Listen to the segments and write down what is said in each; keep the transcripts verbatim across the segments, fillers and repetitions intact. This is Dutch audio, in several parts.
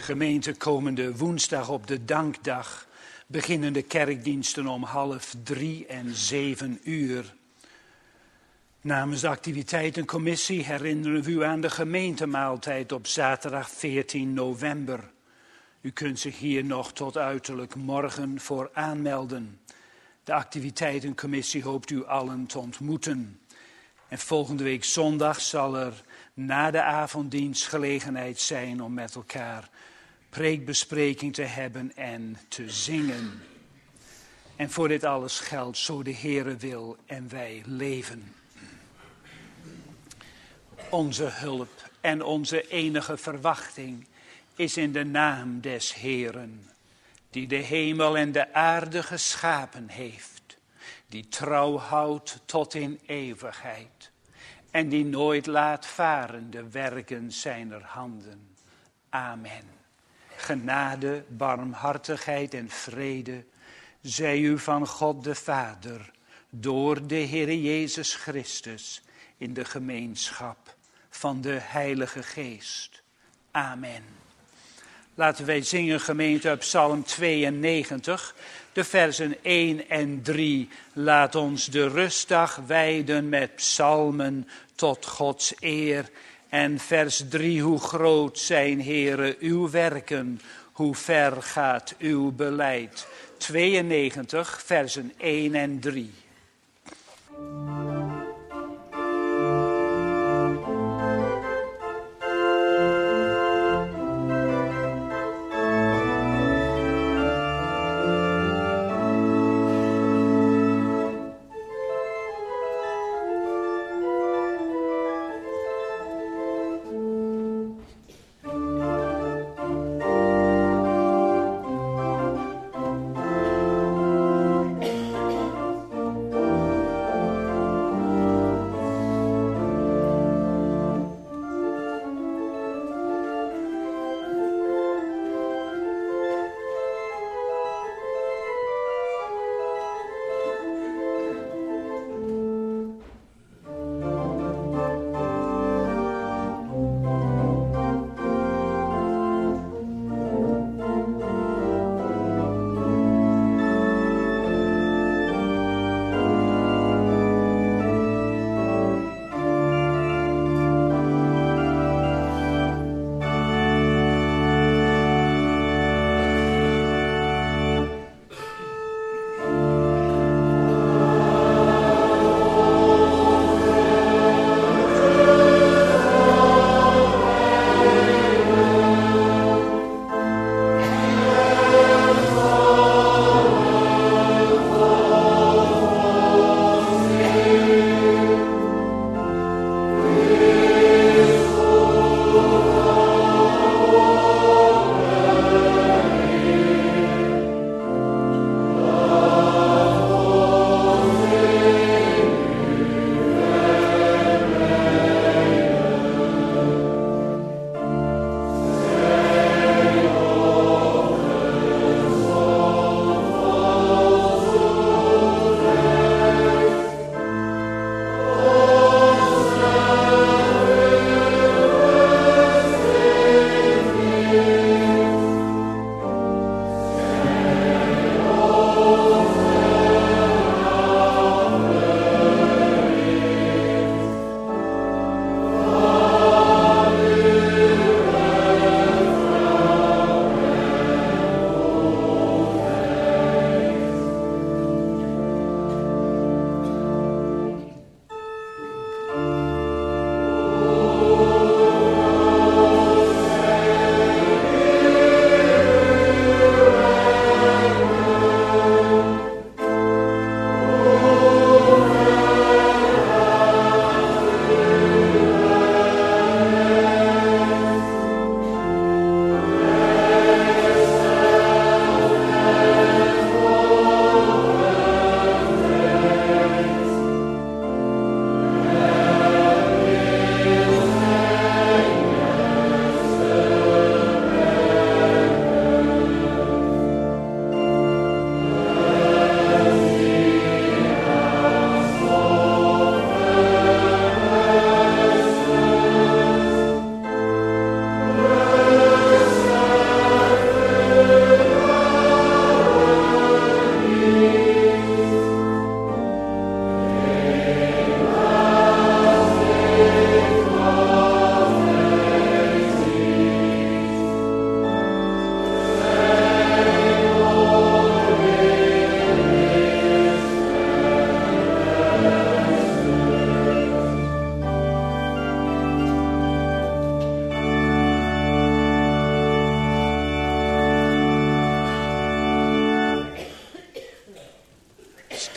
Gemeente, komende woensdag op de Dankdag beginnen de kerkdiensten om half drie en zeven uur. Namens de activiteitencommissie herinneren we u aan de gemeentemaaltijd op zaterdag veertien november. U kunt zich hier nog tot uiterlijk morgen voor aanmelden. De activiteitencommissie hoopt u allen te ontmoeten. En volgende week zondag zal er na de avonddienst gelegenheid zijn om met elkaar preekbespreking te hebben en te zingen. En voor dit alles geldt, zo de Heere wil en wij leven. Onze hulp en onze enige verwachting is in de naam des Heeren, die de hemel en de aarde geschapen heeft, die trouw houdt tot in eeuwigheid en die nooit laat varen de werken zijner handen. Amen. Genade, barmhartigheid en vrede zij u van God de Vader door de Heere Jezus Christus in de gemeenschap van de Heilige Geest. Amen. Laten wij zingen, gemeente, op Psalm tweeënnegentig, de versen één en drie. Laat ons de rustdag wijden met psalmen tot Gods eer. En vers drie, hoe groot zijn, Heere, uw werken, hoe ver gaat uw beleid. tweeënnegentig, versen één en drie.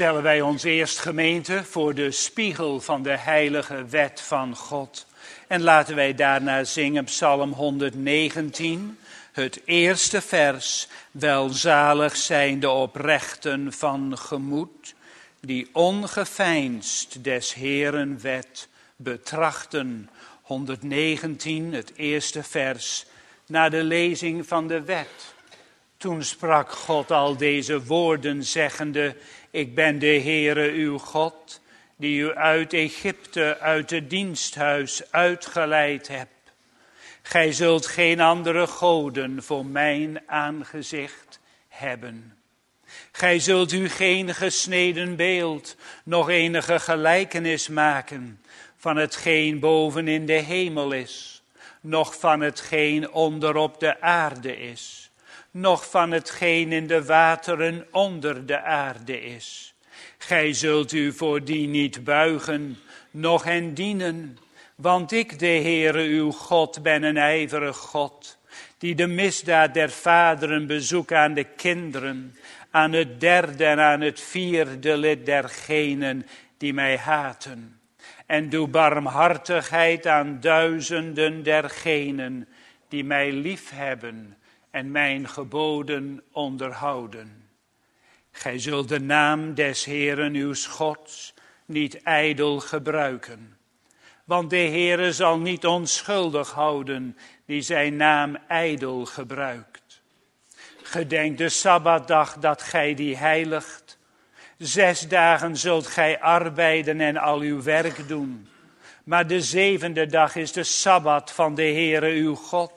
stellen wij ons eerst, gemeente, voor de spiegel van de heilige wet van God. En laten wij daarna zingen Psalm honderdnegentien, het eerste vers. Welzalig zijn de oprechten van gemoed, die ongeveinsd des Heeren wet betrachten. honderdnegentien, het eerste vers, na de lezing van de wet. Toen sprak God al deze woorden, zeggende: Ik ben de Heere uw God, die u uit Egypte, uit het diensthuis uitgeleid hebt. Gij zult geen andere goden voor mijn aangezicht hebben. Gij zult u geen gesneden beeld, nog enige gelijkenis maken van hetgeen boven in de hemel is, noch van hetgeen onder op de aarde is, noch van hetgeen in de wateren onder de aarde is. Gij zult u voor die niet buigen, noch hen dienen, want ik, de Heere uw God, ben een ijverig God, die de misdaad der vaderen bezoekt aan de kinderen, aan het derde en aan het vierde lid dergenen die mij haten. En doe barmhartigheid aan duizenden dergenen die mij liefhebben en mijn geboden onderhouden. Gij zult de naam des Heeren uw Gods niet ijdel gebruiken. Want de Heere zal niet onschuldig houden die zijn naam ijdel gebruikt. Gedenk de Sabbatdag dat gij die heiligt. Zes dagen zult gij arbeiden en al uw werk doen. Maar de zevende dag is de Sabbat van de Heere uw God.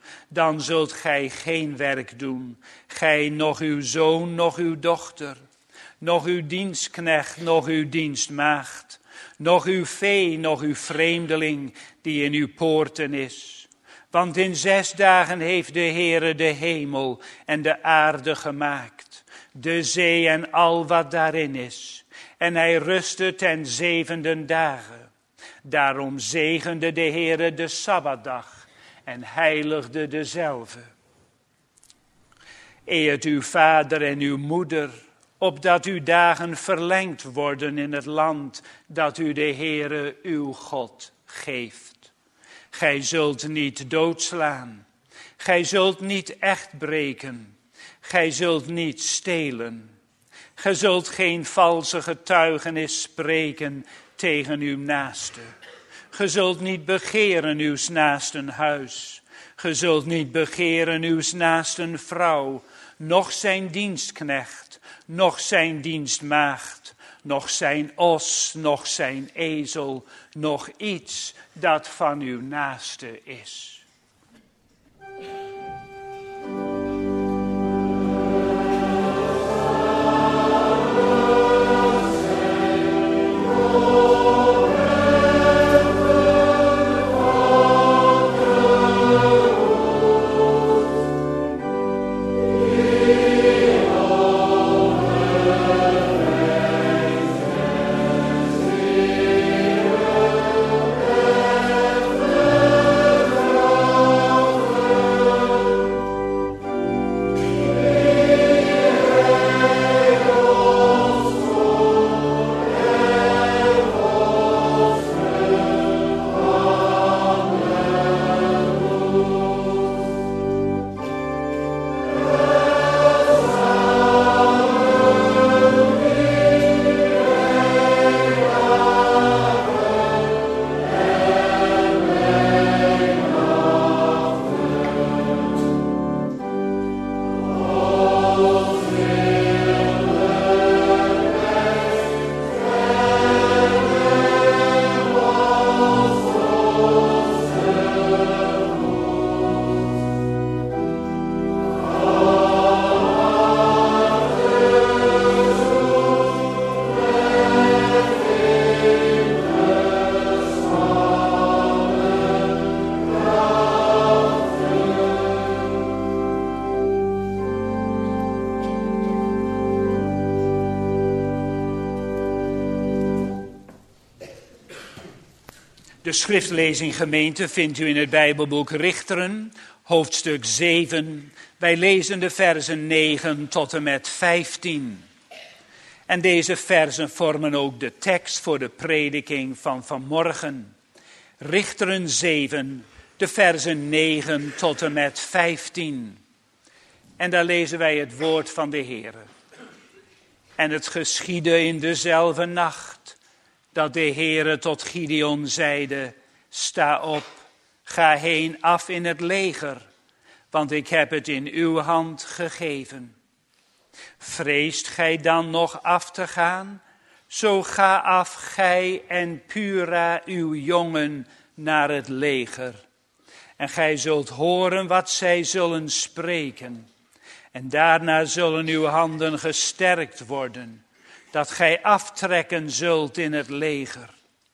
Dan zult gij geen werk doen, gij, noch uw zoon, noch uw dochter, noch uw dienstknecht, noch uw dienstmaagd, noch uw vee, noch uw vreemdeling die in uw poorten is. Want in zes dagen heeft de Heere de hemel en de aarde gemaakt, de zee en al wat daarin is. En hij rustte ten zevende dagen. Daarom zegende de Heere de Sabbatdag en heiligde dezelve. Eert uw vader en uw moeder, opdat uw dagen verlengd worden in het land dat u de Heere uw God geeft. Gij zult niet doodslaan, gij zult niet echt breken, gij zult niet stelen. Gij zult geen valse getuigenis spreken tegen uw naaste. Ge zult niet begeren uw naasten huis. Ge zult niet begeren uw naasten vrouw, noch zijn dienstknecht, noch zijn dienstmaagd, noch zijn os, noch zijn ezel, noch iets dat van uw naaste is. De schriftlezing, gemeente, vindt u in het Bijbelboek Richteren, hoofdstuk zeven. Wij lezen de versen negen tot en met vijftien. En deze versen vormen ook de tekst voor de prediking van vanmorgen. Richteren zeven, de versen negen tot en met vijftien. En daar lezen wij het woord van de Heere. En het geschiedde in dezelfde nacht, dat de Heere tot Gideon zeide, sta op, ga heen af in het leger, want ik heb het in uw hand gegeven. Vreest gij dan nog af te gaan? Zo ga af, gij en Pura, uw jongen, naar het leger. En gij zult horen wat zij zullen spreken. En daarna zullen uw handen gesterkt worden, dat gij aftrekken zult in het leger.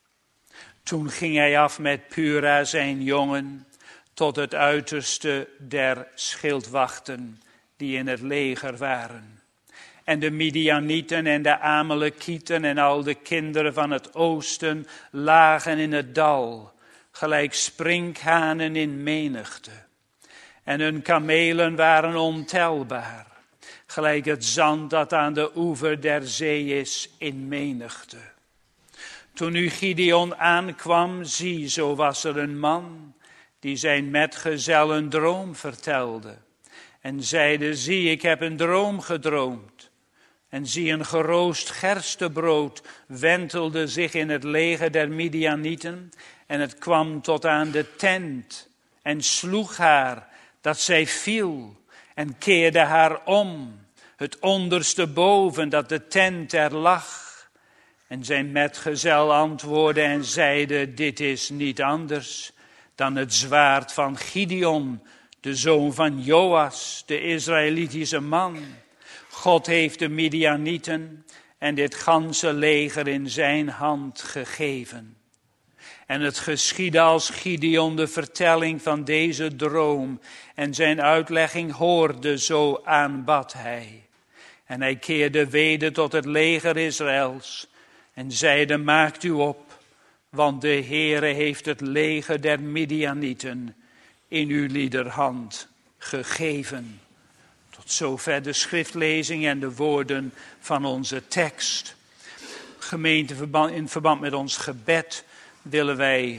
Toen ging hij af met Pura, zijn jongen, tot het uiterste der schildwachten die in het leger waren. En de Midianieten en de Amalekieten en al de kinderen van het oosten lagen in het dal, gelijk sprinkhanen in menigte. En hun kamelen waren ontelbaar, gelijk het zand dat aan de oever der zee is in menigte. Toen nu Gideon aankwam, zie, zo was er een man die zijn metgezel een droom vertelde. En zeide, zie, ik heb een droom gedroomd. En zie, een geroost gerstebrood wentelde zich in het leger der Midianieten. En het kwam tot aan de tent en sloeg haar, dat zij viel, en keerde haar om, het onderste boven, dat de tent er lag. En zijn metgezel antwoordde en zeide, dit is niet anders dan het zwaard van Gideon, de zoon van Joas, de Israëlitische man. God heeft de Midianieten en dit ganse leger in zijn hand gegeven. En het geschiedde als Gideon de vertelling van deze droom en zijn uitlegging hoorde, zo aanbad hij. En hij keerde weder tot het leger Israëls en zeide, maakt u op, want de Heere heeft het leger der Midianieten in uw liederhand gegeven. Tot zover de schriftlezing en de woorden van onze tekst. Gemeente, in verband met ons gebed willen wij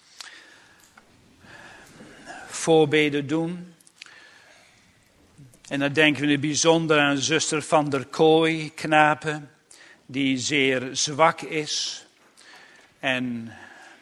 voorbeden doen. En dan denken we in het bijzonder aan zuster Van der Kooi, Knapen, die zeer zwak is en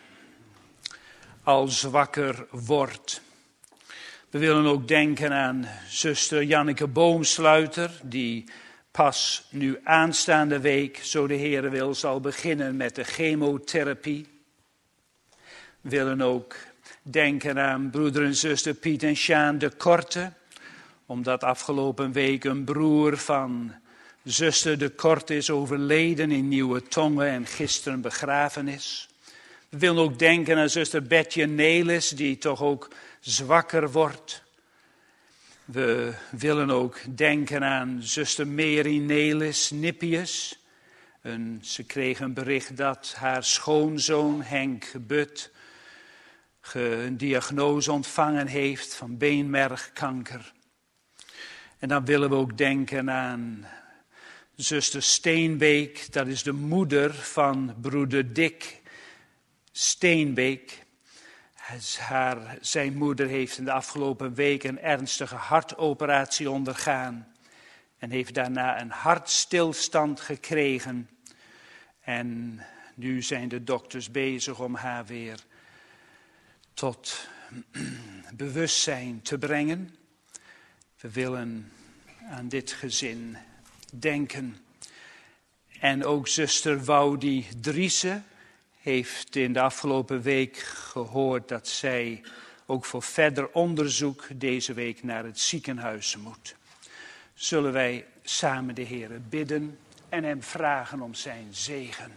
al zwakker wordt. We willen ook denken aan zuster Janneke Boomsluiter, die pas nu aanstaande week, zo de Heere wil, zal beginnen met de chemotherapie. We willen ook denken aan broeder en zuster Piet en Sjaan de Korte, omdat afgelopen week een broer van zuster de Korte is overleden in Nieuwe Tongen en gisteren begraven is. We willen ook denken aan zuster Betje Nelis, die toch ook zwakker wordt. We willen ook denken aan zuster Mary Nelis Nippius. En ze kreeg een bericht dat haar schoonzoon Henk But een diagnose ontvangen heeft van beenmergkanker. En dan willen we ook denken aan zuster Steenbeek, dat is de moeder van broeder Dick Steenbeek. Haar, zijn moeder heeft in de afgelopen week een ernstige hartoperatie ondergaan en heeft daarna een hartstilstand gekregen. En nu zijn de dokters bezig om haar weer tot bewustzijn te brengen. We willen aan dit gezin denken. En ook zuster Woudi Driessen heeft in de afgelopen week gehoord dat zij ook voor verder onderzoek deze week naar het ziekenhuis moet. Zullen wij samen de Heere bidden en hem vragen om zijn zegen.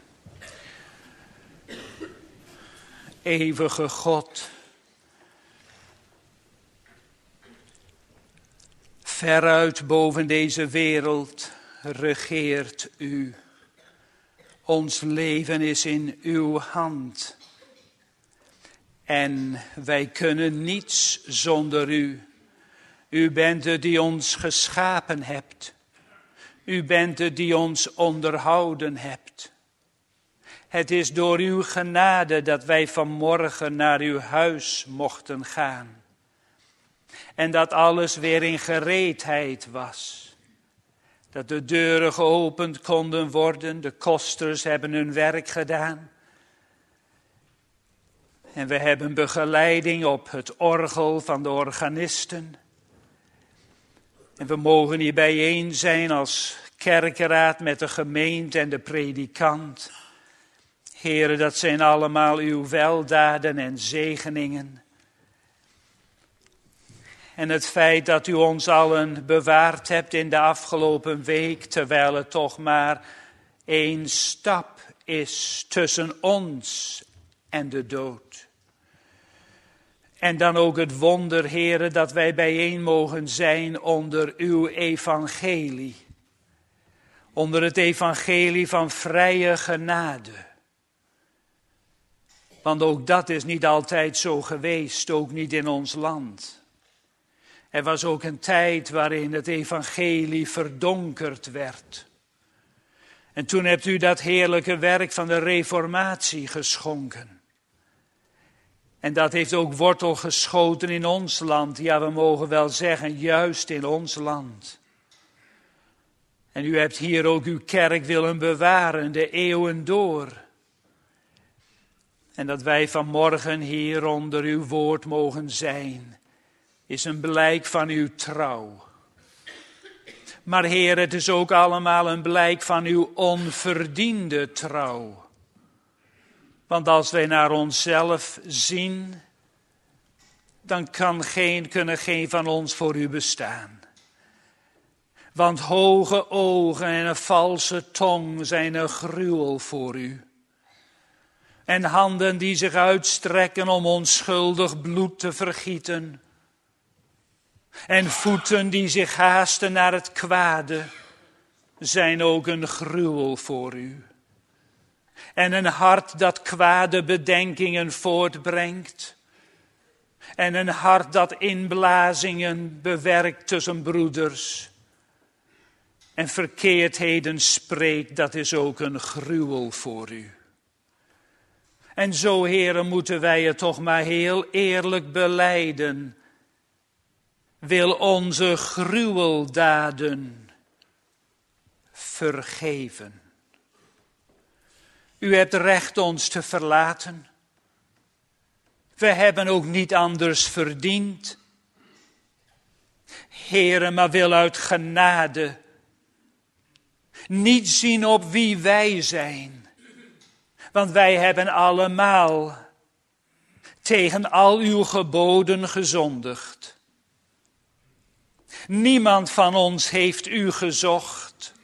Eeuwige God, veruit boven deze wereld regeert u. Ons leven is in uw hand. En wij kunnen niets zonder u. U bent het die ons geschapen hebt. U bent het die ons onderhouden hebt. Het is door uw genade dat wij vanmorgen naar uw huis mochten gaan. En dat alles weer in gereedheid was. Dat de deuren geopend konden worden, de kosters hebben hun werk gedaan. En we hebben begeleiding op het orgel van de organisten. En we mogen hier bijeen zijn als kerkenraad met de gemeente en de predikant. Heren, dat zijn allemaal uw weldaden en zegeningen. En het feit dat u ons allen bewaard hebt in de afgelopen week, terwijl het toch maar één stap is tussen ons en de dood. En dan ook het wonder, heren, dat wij bijeen mogen zijn onder uw evangelie. Onder het evangelie van vrije genade. Want ook dat is niet altijd zo geweest, ook niet in ons land. Er was ook een tijd waarin het evangelie verdonkerd werd. En toen hebt u dat heerlijke werk van de reformatie geschonken. En dat heeft ook wortel geschoten in ons land. Ja, we mogen wel zeggen, juist in ons land. En u hebt hier ook uw kerk willen bewaren, de eeuwen door. En dat wij vanmorgen hier onder uw woord mogen zijn, is een blijk van uw trouw. Maar Heer, het is ook allemaal een blijk van uw onverdiende trouw. Want als wij naar onszelf zien, dan kan geen, kunnen geen van ons voor u bestaan. Want hoge ogen en een valse tong zijn een gruwel voor u. En handen die zich uitstrekken om onschuldig bloed te vergieten. En voeten die zich haasten naar het kwade, zijn ook een gruwel voor u. En een hart dat kwade bedenkingen voortbrengt. En een hart dat inblazingen bewerkt tussen broeders. En verkeerdheden spreekt, dat is ook een gruwel voor u. En zo, heren, moeten wij het toch maar heel eerlijk belijden. Wil onze gruweldaden vergeven. U hebt recht ons te verlaten. We hebben ook niet anders verdiend. Heere, maar wil uit genade niet zien op wie wij zijn. Want wij hebben allemaal tegen al uw geboden gezondigd. Niemand van ons heeft u gezocht.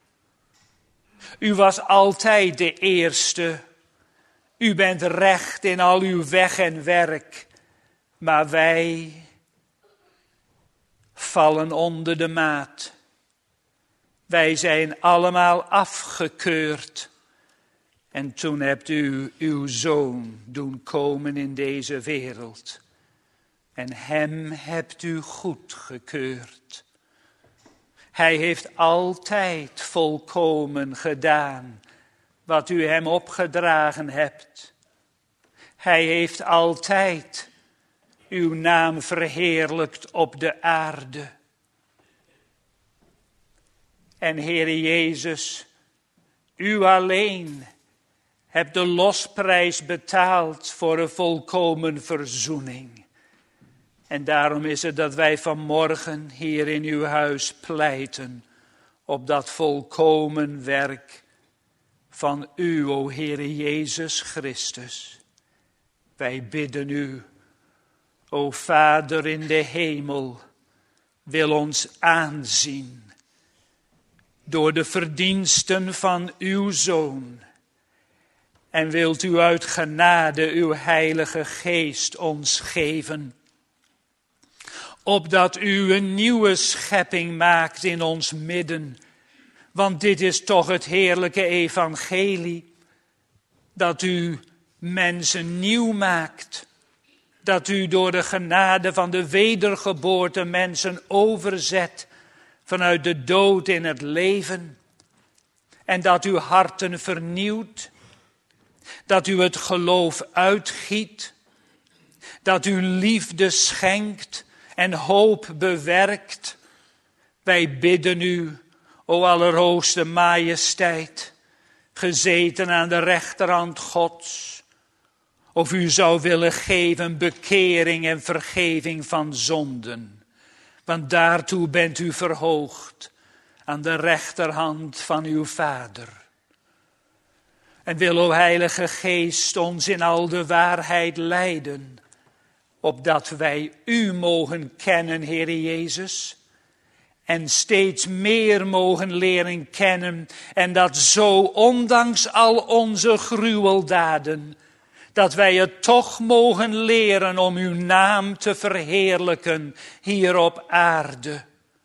U was altijd de eerste. U bent recht in al uw weg en werk. Maar wij vallen onder de maat. Wij zijn allemaal afgekeurd. En toen hebt u uw zoon doen komen in deze wereld. En hem hebt u goedgekeurd. Hij heeft altijd volkomen gedaan wat u hem opgedragen hebt. Hij heeft altijd uw naam verheerlijkt op de aarde. En Heere Jezus, u alleen hebt de losprijs betaald voor een volkomen verzoening. En daarom is het dat wij vanmorgen hier in uw huis pleiten op dat volkomen werk van u, o Heere Jezus Christus. Wij bidden u, o Vader in de hemel, wil ons aanzien door de verdiensten van uw Zoon. En wilt u uit genade uw Heilige Geest ons geven, opdat u een nieuwe schepping maakt in ons midden. Want dit is toch het heerlijke evangelie, dat u mensen nieuw maakt. Dat u door de genade van de wedergeboorte mensen overzet vanuit de dood in het leven. En dat u harten vernieuwt. Dat u het geloof uitgiet. Dat u liefde schenkt en hoop bewerkt. Wij bidden u, o Allerhoogste Majesteit, gezeten aan de rechterhand Gods, of u zou willen geven bekering en vergeving van zonden. Want daartoe bent u verhoogd aan de rechterhand van uw Vader. En wil, o Heilige Geest, ons in al de waarheid leiden, opdat wij u mogen kennen, Heere Jezus, en steeds meer mogen leren kennen, en dat zo ondanks al onze gruweldaden, dat wij het toch mogen leren om uw naam te verheerlijken hier op aarde.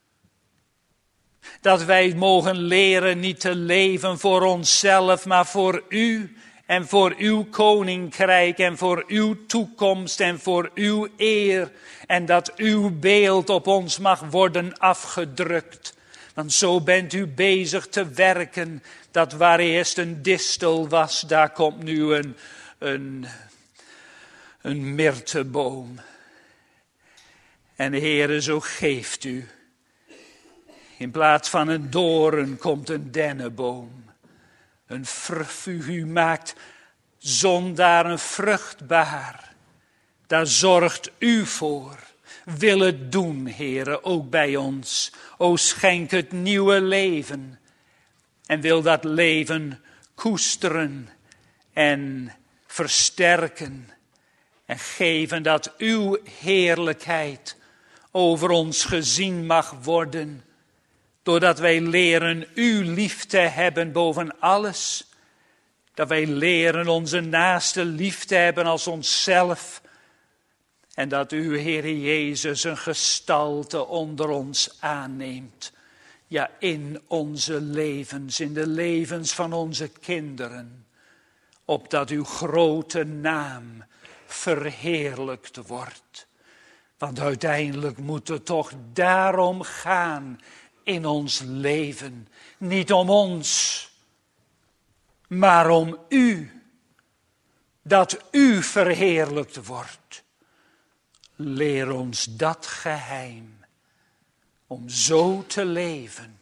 Dat wij mogen leren niet te leven voor onszelf, maar voor u en voor uw koninkrijk en voor uw toekomst en voor uw eer. En dat uw beeld op ons mag worden afgedrukt. Want zo bent u bezig te werken, dat waar eerst een distel was, daar komt nu een, een, een myrteboom. En Heere, zo geeft u. In plaats van een doorn komt een dennenboom. Een vrucht, u maakt zondaren vruchtbaar. Daar zorgt u voor. Wil het doen, Heere, ook bij ons. O, schenk het nieuwe leven. En wil dat leven koesteren en versterken. En geven dat uw heerlijkheid over ons gezien mag worden. Doordat wij leren u lief te hebben boven alles. Dat wij leren onze naaste lief te hebben als onszelf. En dat u, Heere Jezus, een gestalte onder ons aanneemt. Ja, in onze levens, in de levens van onze kinderen. Opdat uw grote naam verheerlijkt wordt. Want uiteindelijk moet het toch daarom gaan in ons leven. Niet om ons, maar om u. Dat u verheerlijkt wordt. Leer ons dat geheim. Om zo te leven.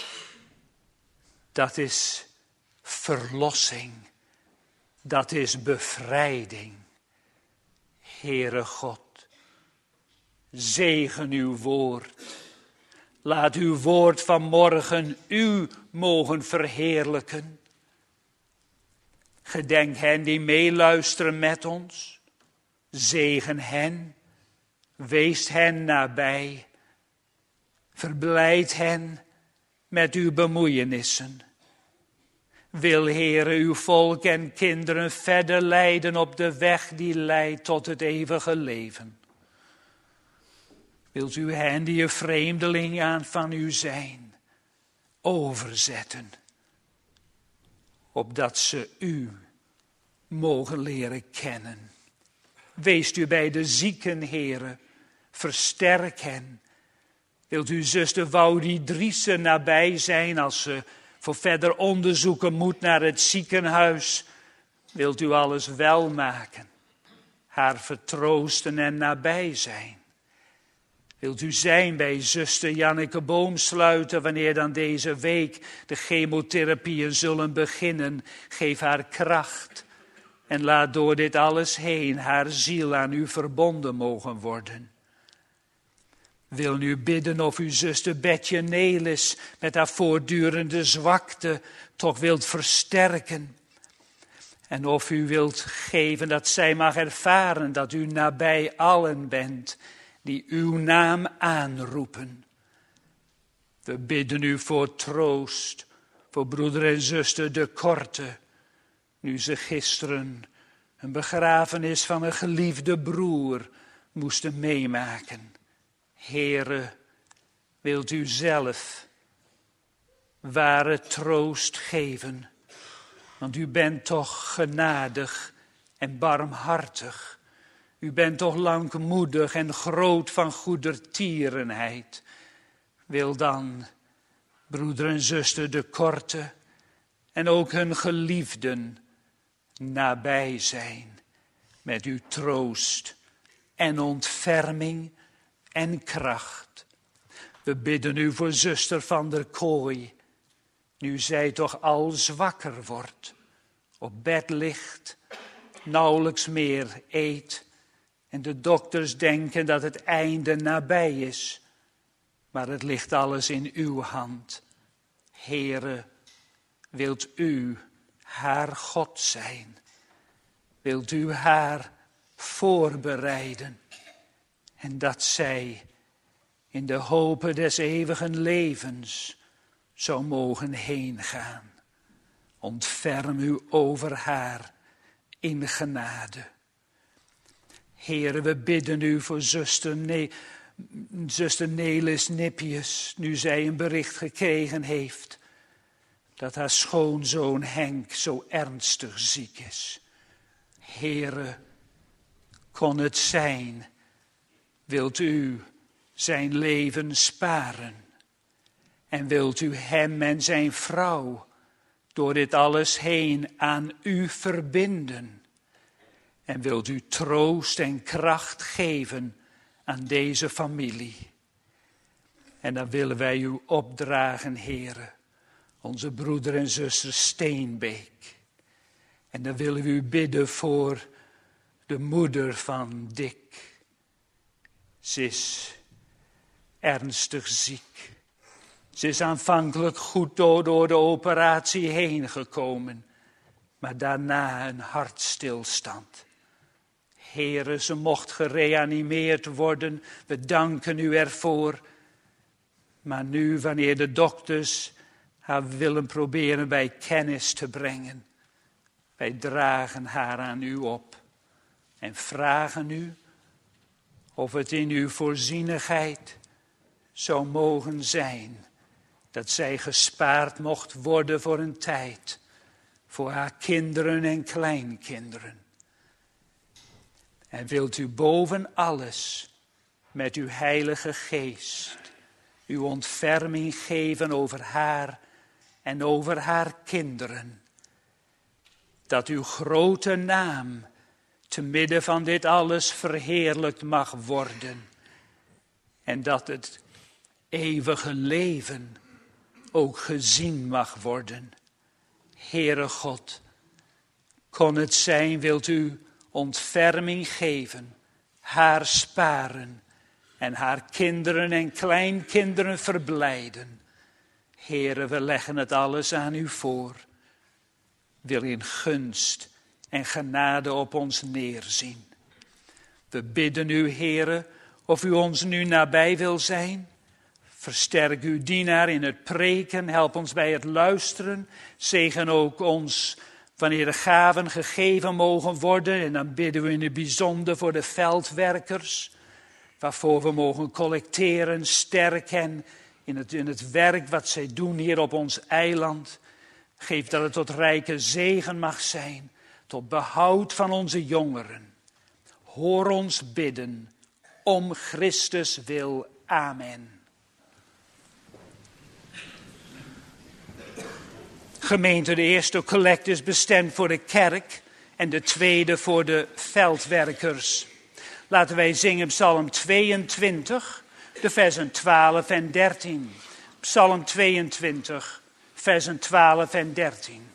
Dat is verlossing. Dat is bevrijding. Heere God, zegen uw woord. Laat uw woord vanmorgen u mogen verheerlijken. Gedenk hen die meeluisteren met ons. Zegen hen. Wees hen nabij. Verblijd hen met uw bemoeienissen. Wil, Heere, uw volk en kinderen verder leiden op de weg die leidt tot het eeuwige leven. Wilt u hen die een vreemdeling aan van u zijn, overzetten, opdat ze u mogen leren kennen. Wees u bij de zieken, Heere, versterk hen. Wilt u zuster Woudie Driessen nabij zijn als ze voor verder onderzoeken moet naar het ziekenhuis? Wilt u alles wel maken, haar vertroosten en nabij zijn? Wilt u zijn bij zuster Janneke Boomsluiter wanneer dan deze week de chemotherapieën zullen beginnen? Geef haar kracht en laat door dit alles heen haar ziel aan u verbonden mogen worden. Wil nu bidden of uw zuster Betje Nelis met haar voortdurende zwakte toch wilt versterken. En of u wilt geven dat zij mag ervaren dat u nabij allen bent die uw naam aanroepen. We bidden u voor troost, voor broeder en zuster De Korte, nu ze gisteren een begrafenis van een geliefde broer moesten meemaken. Heere, wilt u zelf ware troost geven, want u bent toch genadig en barmhartig. U bent toch langmoedig en groot van goedertierenheid. Wil dan broeder en zuster de Korte en ook hun geliefden nabij zijn met uw troost en ontferming en kracht. We bidden u voor zuster van der Kooi, nu zij toch al zwakker wordt, op bed ligt, nauwelijks meer eet en de dokters denken dat het einde nabij is. Maar het ligt alles in uw hand. Heere, wilt u haar God zijn? Wilt u haar voorbereiden? En dat zij in de hope des eeuwigen levens zou mogen heen gaan. Ontferm u over haar in genade. Heere, we bidden u voor zuster, ne- zuster Nelis Nippius, nu zij een bericht gekregen heeft dat haar schoonzoon Henk zo ernstig ziek is. Heere, kon het zijn, wilt u zijn leven sparen en wilt u hem en zijn vrouw door dit alles heen aan u verbinden. En wilt u troost en kracht geven aan deze familie. En dan willen wij u opdragen, Heere, onze broeder en zuster Steenbeek. En dan willen we u bidden voor de moeder van Dick. Ze is ernstig ziek. Ze is aanvankelijk goed door, door de operatie heen gekomen, maar daarna een hartstilstand. Heere, ze mocht gereanimeerd worden, we danken u ervoor. Maar nu, wanneer de dokters haar willen proberen bij kennis te brengen, wij dragen haar aan u op en vragen u of het in uw voorzienigheid zou mogen zijn dat zij gespaard mocht worden voor een tijd, voor haar kinderen en kleinkinderen. En wilt u boven alles met uw heilige geest uw ontferming geven over haar en over haar kinderen. Dat uw grote naam te midden van dit alles verheerlijkt mag worden. En dat het eeuwige leven ook gezien mag worden. Heere God, kon het zijn, wilt u ontferming geven, haar sparen en haar kinderen en kleinkinderen verblijden. Heere, we leggen het alles aan u voor. Wil in gunst en genade op ons neerzien. We bidden u, Heere, of u ons nu nabij wil zijn. Versterk uw dienaar in het preken, help ons bij het luisteren. Zegen ook ons wanneer de gaven gegeven mogen worden. En dan bidden we in het bijzonder voor de veldwerkers, waarvoor we mogen collecteren, sterken in het, in het werk wat zij doen hier op ons eiland. Geef dat het tot rijke zegen mag zijn, tot behoud van onze jongeren. Hoor ons bidden, om Christus wil. Amen. Gemeente, de eerste collect is bestemd voor de kerk en de tweede voor de veldwerkers. Laten wij zingen Psalm tweeëntwintig, de versen twaalf en dertien. Psalm tweeëntwintig, versen twaalf en dertien.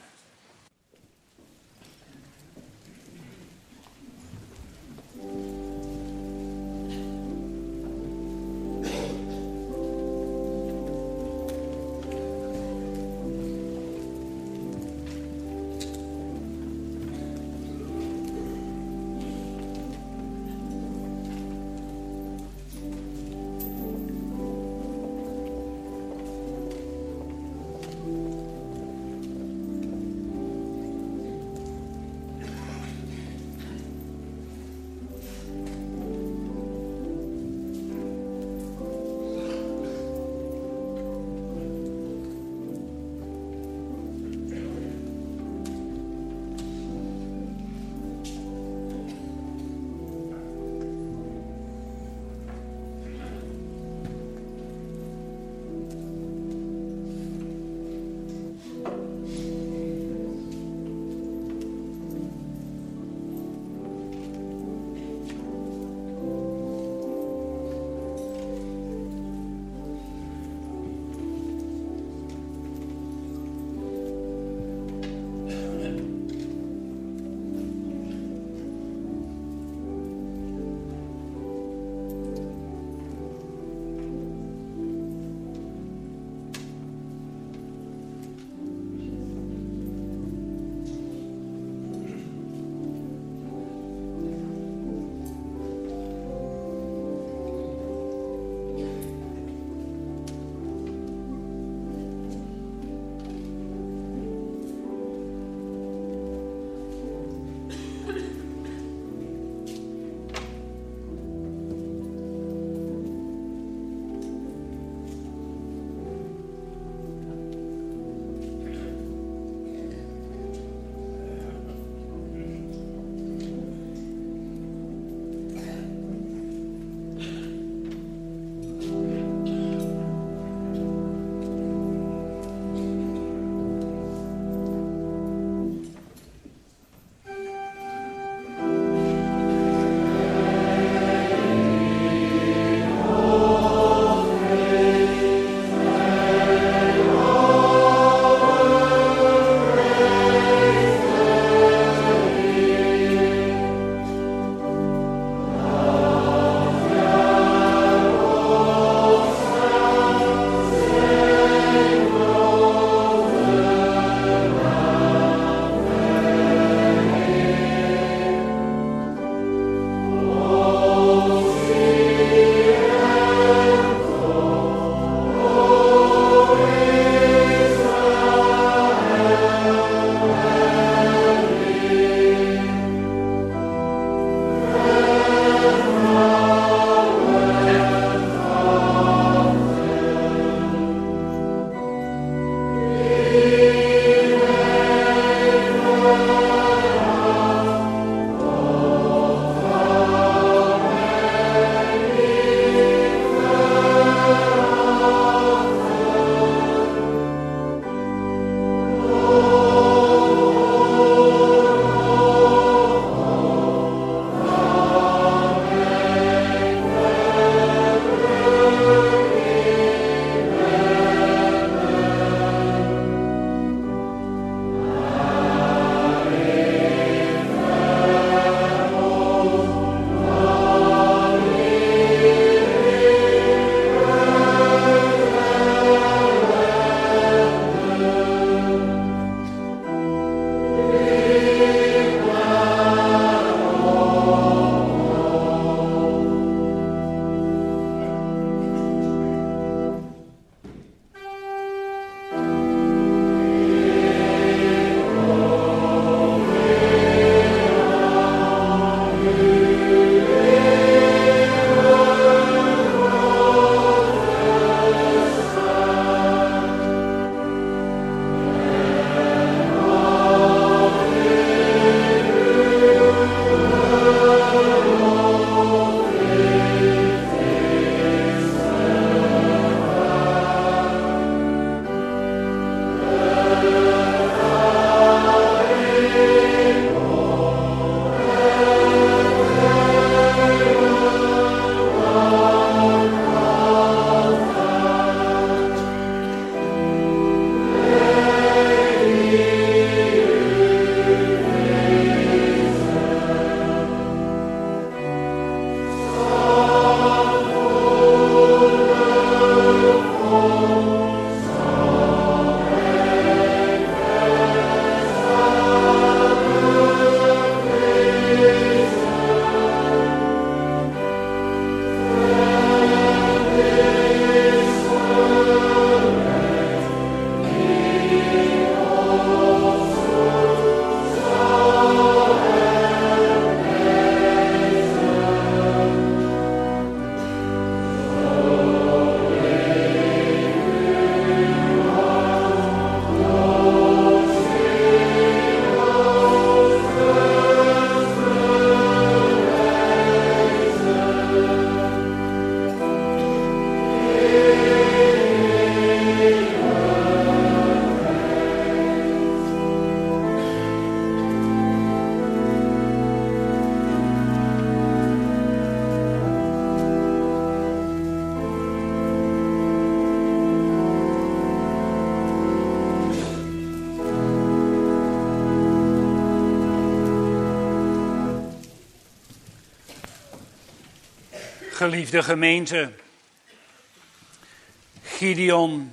Geliefde gemeente, Gideon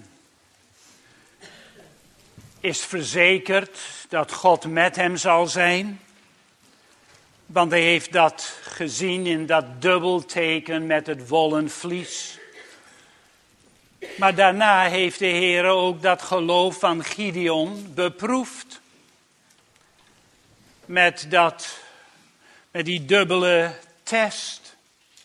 is verzekerd dat God met hem zal zijn. Want hij heeft dat gezien in dat dubbelteken met het wollen vlies. Maar daarna heeft de Heer ook dat geloof van Gideon beproefd. Met, dat, met die dubbele test.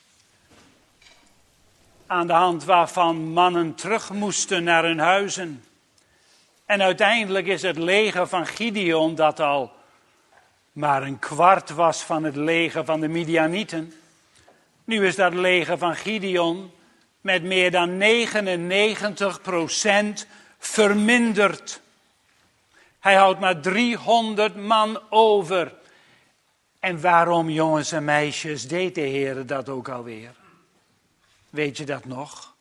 Aan de hand waarvan mannen terug moesten naar hun huizen. En uiteindelijk is het leger van Gideon, dat al maar een kwart was van het leger van de Midianieten. Nu is dat leger van Gideon met meer dan negenennegentig procent verminderd. Hij houdt maar driehonderd man over. En waarom, jongens en meisjes, deed de Heer dat ook alweer? Weet je dat nog?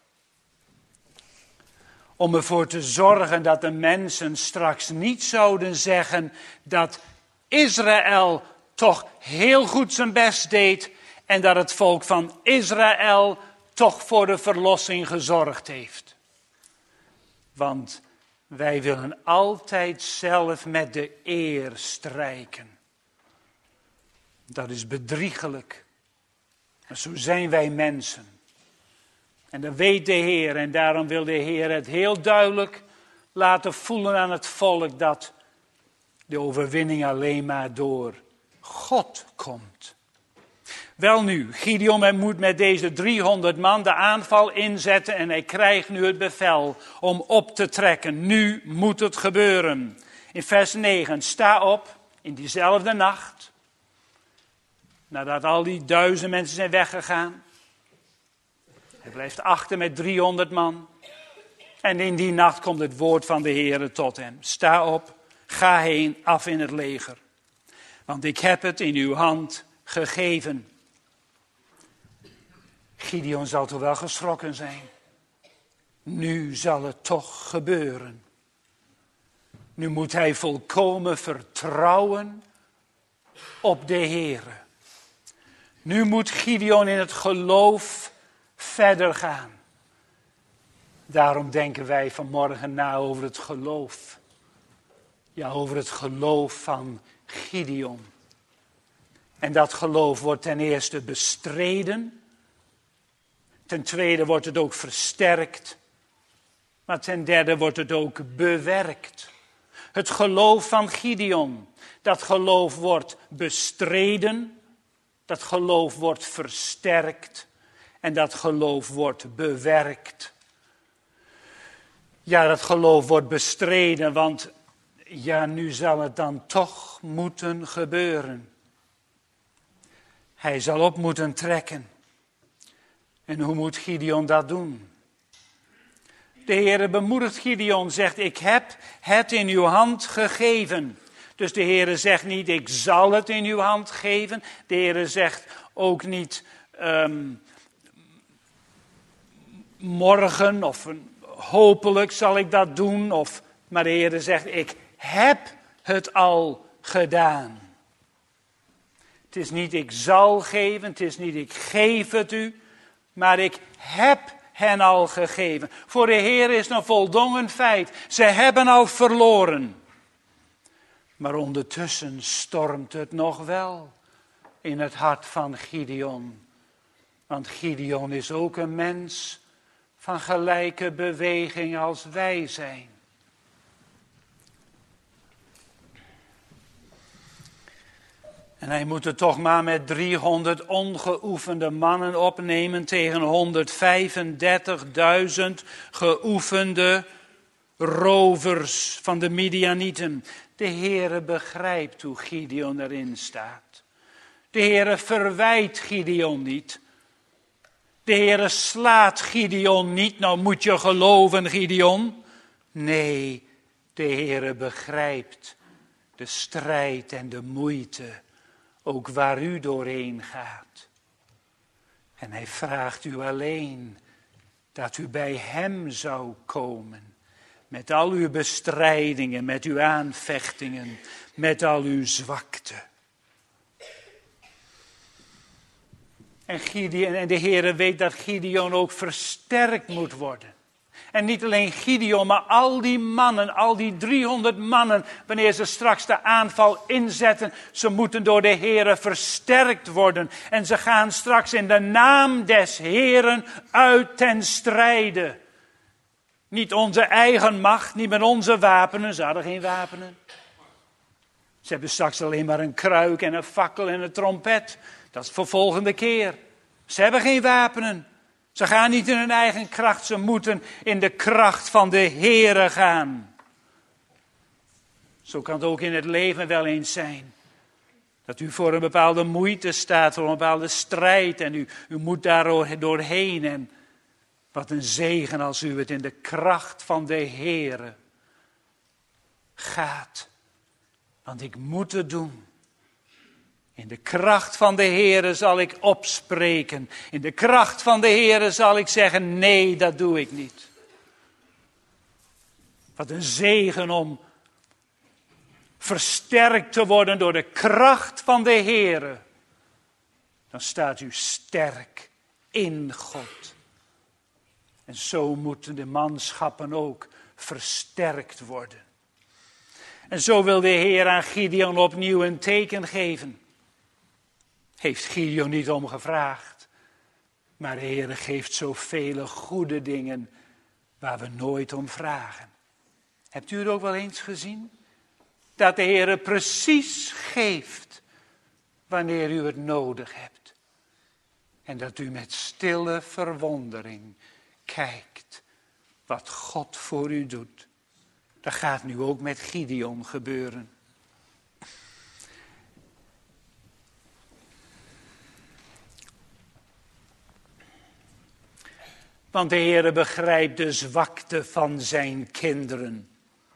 Om ervoor te zorgen dat de mensen straks niet zouden zeggen dat Israël toch heel goed zijn best deed en dat het volk van Israël toch voor de verlossing gezorgd heeft. Want wij willen altijd zelf met de eer strijken. Dat is bedriegelijk. Maar zo zijn wij mensen. En dat weet de Heer en daarom wil de Heer het heel duidelijk laten voelen aan het volk dat de overwinning alleen maar door God komt. Welnu, Gideon moet met deze driehonderd man de aanval inzetten en hij krijgt nu het bevel om op te trekken. Nu moet het gebeuren. In vers negen, sta op in diezelfde nacht, nadat al die duizend mensen zijn weggegaan. Hij blijft achter met driehonderd man. En in die nacht komt het woord van de Heere tot hem. Sta op, ga heen, af in het leger. Want ik heb het in uw hand gegeven. Gideon zal toch wel geschrokken zijn. Nu zal het toch gebeuren. Nu moet hij volkomen vertrouwen op de Heere. Nu moet Gideon in het geloof verder gaan. Daarom denken wij vanmorgen na over het geloof. Ja, over het geloof van Gideon. En dat geloof wordt ten eerste bestreden. Ten tweede wordt het ook versterkt. Maar ten derde wordt het ook bewerkt. Het geloof van Gideon. Dat geloof wordt bestreden. Dat geloof wordt versterkt. En dat geloof wordt bewerkt. Ja, dat geloof wordt bestreden, want ja, nu zal het dan toch moeten gebeuren. Hij zal op moeten trekken. En hoe moet Gideon dat doen? De Heere bemoedigt Gideon, zegt, ik heb het in uw hand gegeven. Dus de Heere zegt niet, ik zal het in uw hand geven. De Heere zegt ook niet, um, morgen of een, hopelijk zal ik dat doen. Of, maar de Heere zegt, ik heb het al gedaan. Het is niet ik zal geven, het is niet ik geef het u, maar ik heb hen al gegeven. Voor de Heer is een voldongen feit. Ze hebben al verloren. Maar ondertussen stormt het nog wel in het hart van Gideon. Want Gideon is ook een mens van gelijke beweging als wij zijn. En hij moet het toch maar met driehonderd ongeoefende mannen opnemen tegen honderdvijfendertigduizend geoefende rovers van de Midianieten. De Heere begrijpt hoe Gideon erin staat. De Heere verwijt Gideon niet. De Heere slaat Gideon niet. Nou moet je geloven, Gideon. Nee, de Heere begrijpt de strijd en de moeite. Ook waar u doorheen gaat. En hij vraagt u alleen dat u bij hem zou komen. Met al uw bestrijdingen, met uw aanvechtingen, met al uw zwakte. En, Gideon, en de Heere weet dat Gideon ook versterkt moet worden. En niet alleen Gideon, maar al die mannen, al die driehonderd mannen, wanneer ze straks de aanval inzetten, ze moeten door de Heere versterkt worden. En ze gaan straks in de naam des Heeren uit ten strijde. Niet onze eigen macht, niet met onze wapenen, ze hadden geen wapenen. Ze hebben straks alleen maar een kruik en een fakkel en een trompet. Dat is voor volgende keer. Ze hebben geen wapenen. Ze gaan niet in hun eigen kracht, ze moeten in de kracht van de Heere gaan. Zo kan het ook in het leven wel eens zijn. Dat u voor een bepaalde moeite staat, voor een bepaalde strijd en u, u moet daar doorheen. En wat een zegen als u het in de kracht van de Heere gaat. Want ik moet het doen. In de kracht van de Heere zal ik opspreken. In de kracht van de Heere zal ik zeggen, nee, dat doe ik niet. Wat een zegen om versterkt te worden door de kracht van de Heere. Dan staat u sterk in God. En zo moeten de manschappen ook versterkt worden. En zo wil de Heer aan Gideon opnieuw een teken geven. Heeft Gideon niet om gevraagd. Maar de Heer geeft zoveel goede dingen waar we nooit om vragen. Hebt u het ook wel eens gezien? Dat de Heer precies geeft wanneer u het nodig hebt. En dat u met stille verwondering kijkt wat God voor u doet. Dat gaat nu ook met Gideon gebeuren. Want de Heere begrijpt de zwakte van zijn kinderen.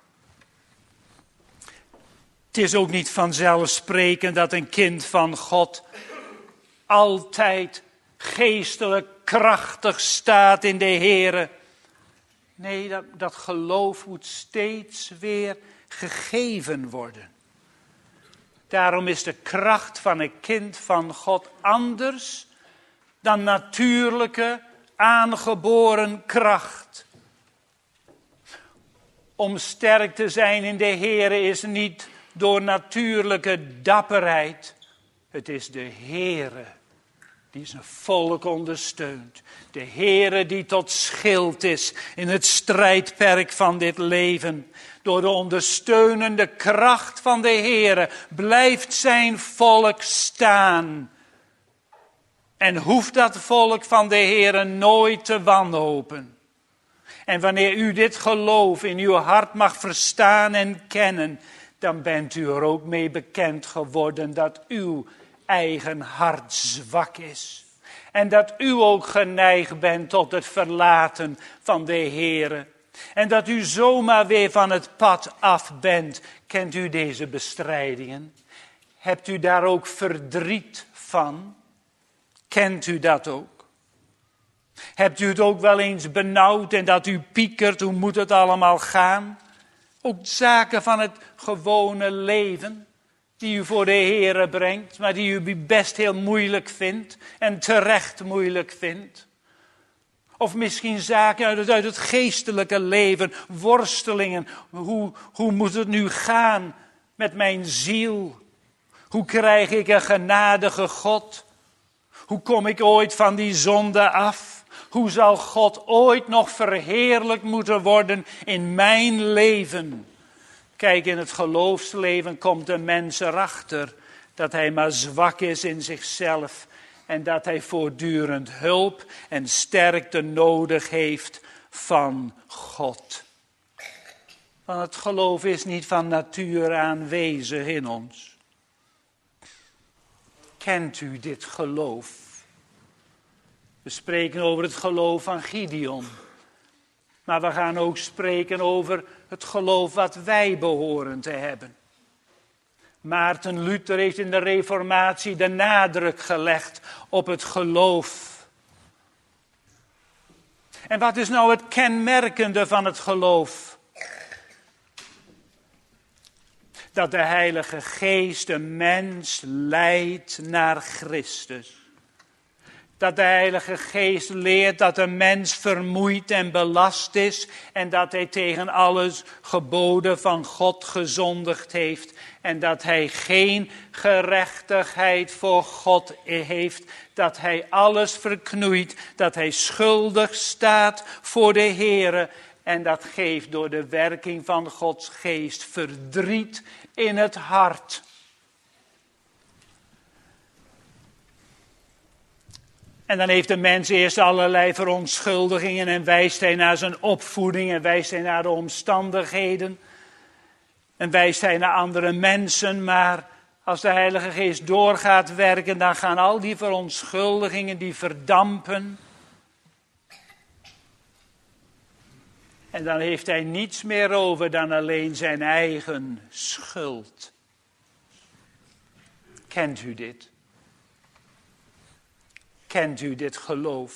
Het is ook niet vanzelfsprekend dat een kind van God altijd geestelijk krachtig staat in de Heere. Nee, dat, dat geloof moet steeds weer gegeven worden. Daarom is de kracht van een kind van God anders dan natuurlijke, aangeboren kracht. Om sterk te zijn in de Heere is niet door natuurlijke dapperheid. Het is de Heere die zijn volk ondersteunt. De Heere die tot schild is in het strijdperk van dit leven. Door de ondersteunende kracht van de Heere blijft zijn volk staan. En hoeft dat volk van de Heere nooit te wanhopen. En wanneer u dit geloof in uw hart mag verstaan en kennen, dan bent u er ook mee bekend geworden dat uw eigen hart zwak is. En dat u ook geneigd bent tot het verlaten van de Heere. En dat u zomaar weer van het pad af bent. Kent u deze bestrijdingen? Hebt u daar ook verdriet van? Kent u dat ook? Hebt u het ook wel eens benauwd en dat u piekert, hoe moet het allemaal gaan? Ook zaken van het gewone leven, die u voor de Heere brengt, maar die u best heel moeilijk vindt en terecht moeilijk vindt. Of misschien zaken uit het, uit het geestelijke leven, worstelingen. Hoe, hoe moet het nu gaan met mijn ziel? Hoe krijg ik een genadige God? Hoe kom ik ooit van die zonde af? Hoe zal God ooit nog verheerlijkt moeten worden in mijn leven? Kijk, in het geloofsleven komt de mens erachter dat hij maar zwak is in zichzelf. En dat hij voortdurend hulp en sterkte nodig heeft van God. Want het geloof is niet van nature aanwezig in ons. Kent u dit geloof? We spreken over het geloof van Gideon. Maar we gaan ook spreken over het geloof wat wij behoren te hebben. Maarten Luther heeft in de Reformatie de nadruk gelegd op het geloof. En wat is nou het kenmerkende van het geloof? Dat de Heilige Geest de mens leidt naar Christus. Dat de Heilige Geest leert dat een mens vermoeid en belast is en dat hij tegen alle geboden van God gezondigd heeft en dat hij geen gerechtigheid voor God heeft, dat hij alles verknoeit, dat hij schuldig staat voor de Heere en dat geeft door de werking van Gods Geest verdriet in het hart. En dan heeft de mens eerst allerlei verontschuldigingen en wijst hij naar zijn opvoeding en wijst hij naar de omstandigheden. En wijst hij naar andere mensen, maar als de Heilige Geest doorgaat werken, dan gaan al die verontschuldigingen, die verdampen. En dan heeft hij niets meer over dan alleen zijn eigen schuld. Kent u dit? Kent u dit geloof?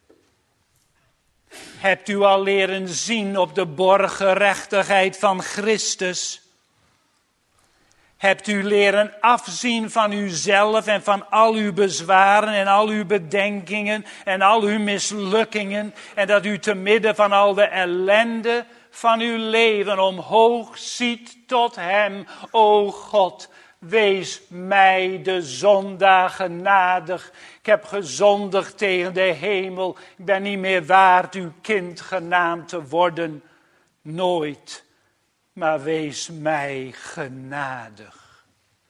Hebt u al leren zien op de borggerechtigheid van Christus? Hebt u leren afzien van uzelf en van al uw bezwaren en al uw bedenkingen en al uw mislukkingen en dat u te midden van al de ellende van uw leven omhoog ziet tot Hem, o God. Wees mij de zondaar genadig. Ik heb gezondigd tegen de hemel. Ik ben niet meer waard uw kind genaamd te worden. Nooit. Maar wees mij genadig.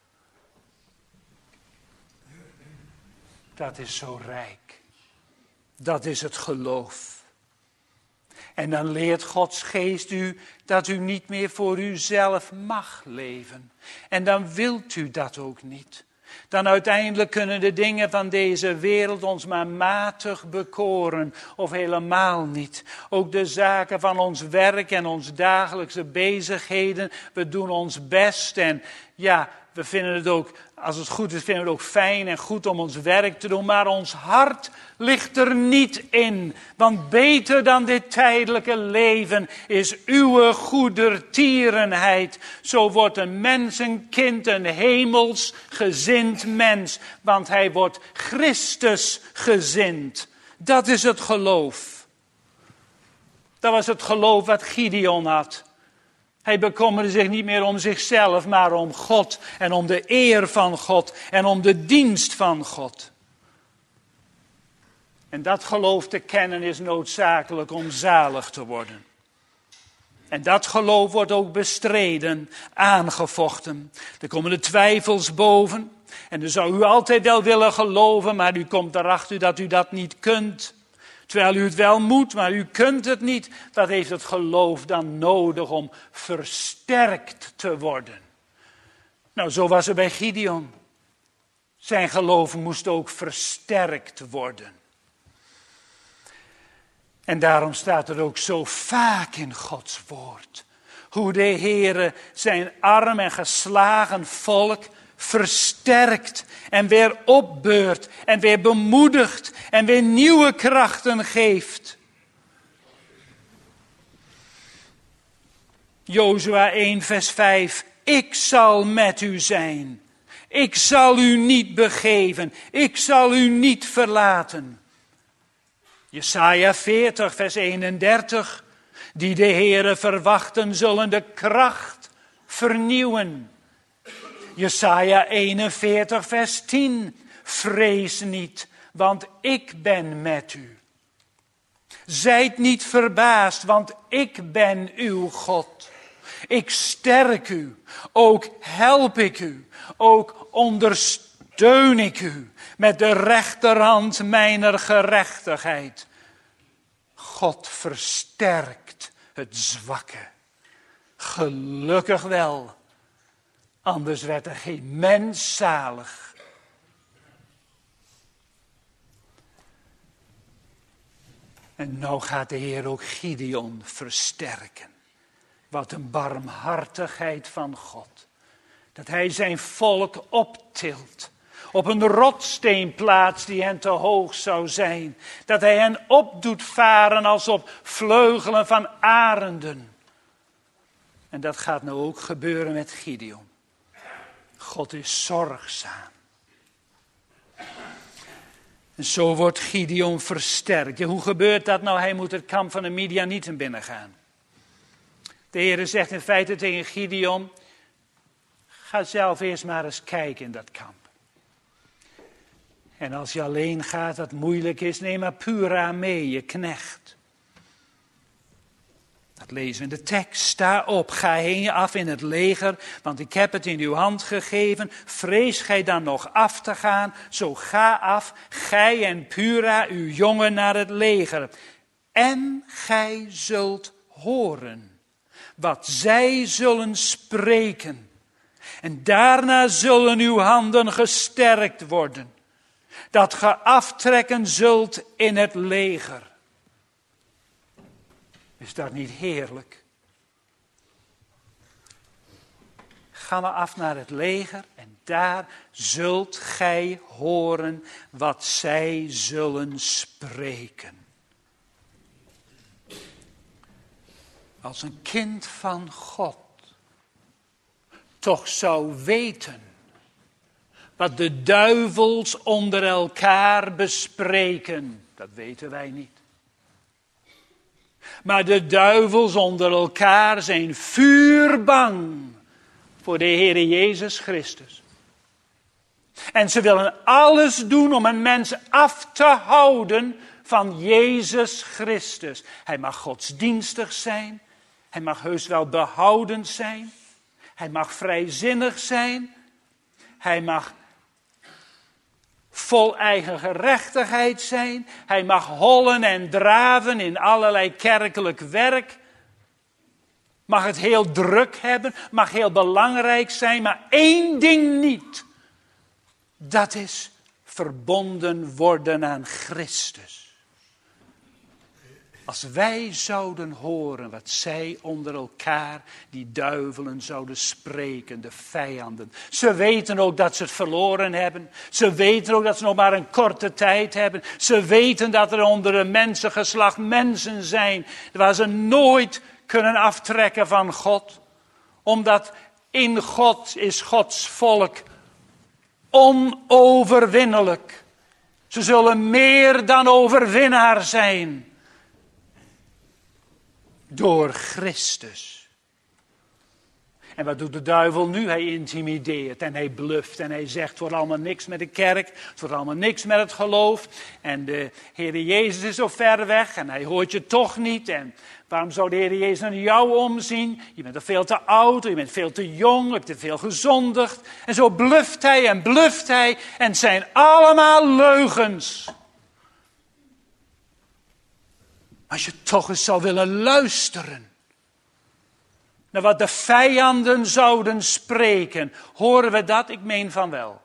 Dat is zo rijk. Dat is het geloof. En dan leert Gods Geest u dat u niet meer voor uzelf mag leven. En dan wilt u dat ook niet. Dan uiteindelijk kunnen de dingen van deze wereld ons maar matig bekoren of helemaal niet. Ook de zaken van ons werk en ons dagelijkse bezigheden. We doen ons best en ja, we vinden het ook, als het goed is, vinden we het ook fijn en goed om ons werk te doen. Maar ons hart ligt er niet in. Want beter dan dit tijdelijke leven is uw goedertierenheid. Zo wordt een mensenkind een hemelsgezind mens. Want hij wordt Christusgezind. Dat is het geloof. Dat was het geloof wat Gideon had. Hij bekommerde zich niet meer om zichzelf, maar om God en om de eer van God en om de dienst van God. En dat geloof te kennen is noodzakelijk om zalig te worden. En dat geloof wordt ook bestreden, aangevochten. Er komen de twijfels boven. En dan zou u altijd wel willen geloven, maar u komt erachter dat u dat niet kunt. Terwijl u het wel moet, maar u kunt het niet. Dat heeft het geloof dan nodig om versterkt te worden. Nou, zo was het bij Gideon. Zijn geloof moest ook versterkt worden. En daarom staat er ook zo vaak in Gods woord. Hoe de Heere zijn arm en geslagen volk versterkt en weer opbeurt en weer bemoedigt en weer nieuwe krachten geeft. Jozua één vers vijf. Ik zal met u zijn. Ik zal u niet begeven. Ik zal u niet verlaten. Jesaja veertig vers eenendertig. Die de Heere verwachten zullen de kracht vernieuwen. Jesaja eenenveertig vers tien. Vrees niet, want ik ben met u. Zijt niet verbaasd, want ik ben uw God. Ik sterk u, ook help ik u, ook ondersteun ik u met de rechterhand mijner gerechtigheid. God versterkt het zwakke. Gelukkig wel, anders werd er geen mens zalig. En nou gaat de Heer ook Gideon versterken. Wat een barmhartigheid van God. Dat hij zijn volk optilt. Op een rotsteen plaatst die hen te hoog zou zijn. Dat hij hen op doet varen als op vleugelen van arenden. En dat gaat nou ook gebeuren met Gideon. God is zorgzaam. En zo wordt Gideon versterkt. Ja, hoe gebeurt dat nou? Hij moet het kamp van de Midianieten binnengaan. De Heer zegt in feite tegen Gideon, ga zelf eerst maar eens kijken in dat kamp. En als je alleen gaat, dat moeilijk is, neem maar Pura mee, je knecht. Dat lezen we in de tekst. Sta op, ga heen af in het leger, want ik heb het in uw hand gegeven. Vrees gij dan nog af te gaan, zo ga af, gij en Pura, uw jongen, naar het leger. En gij zult horen wat zij zullen spreken. En daarna zullen uw handen gesterkt worden, dat ge aftrekken zult in het leger. Is dat niet heerlijk? Ga maar af naar het leger en daar zult gij horen wat zij zullen spreken. Als een kind van God toch zou weten wat de duivels onder elkaar bespreken, dat weten wij niet. Maar de duivels onder elkaar zijn vuurbang voor de Heere Jezus Christus. En ze willen alles doen om een mens af te houden van Jezus Christus. Hij mag godsdienstig zijn. Hij mag heus wel behoudend zijn. Hij mag vrijzinnig zijn. Hij mag vol eigen gerechtigheid zijn. Hij mag hollen en draven in allerlei kerkelijk werk. Mag het heel druk hebben. Mag heel belangrijk zijn. Maar één ding niet. Dat is verbonden worden aan Christus. Als wij zouden horen wat zij onder elkaar, die duivelen, zouden spreken, de vijanden. Ze weten ook dat ze het verloren hebben. Ze weten ook dat ze nog maar een korte tijd hebben. Ze weten dat er onder een mensengeslacht mensen zijn waar ze nooit kunnen aftrekken van God. Omdat in God is Gods volk onoverwinnelijk. Ze zullen meer dan overwinnaar zijn. Door Christus. En wat doet de duivel nu? Hij intimideert en hij bluft en hij zegt, het wordt allemaal niks met de kerk, het wordt allemaal niks met het geloof. En de Heere Jezus is zo ver weg en hij hoort je toch niet. En waarom zou de Heere Jezus naar jou omzien? Je bent er veel te oud, je bent veel te jong, je hebt te veel gezondigd. En zo bluft hij en bluft hij en het zijn allemaal leugens. Als je toch eens zou willen luisteren naar wat de vijanden zouden spreken. Horen we dat? Ik meen van wel.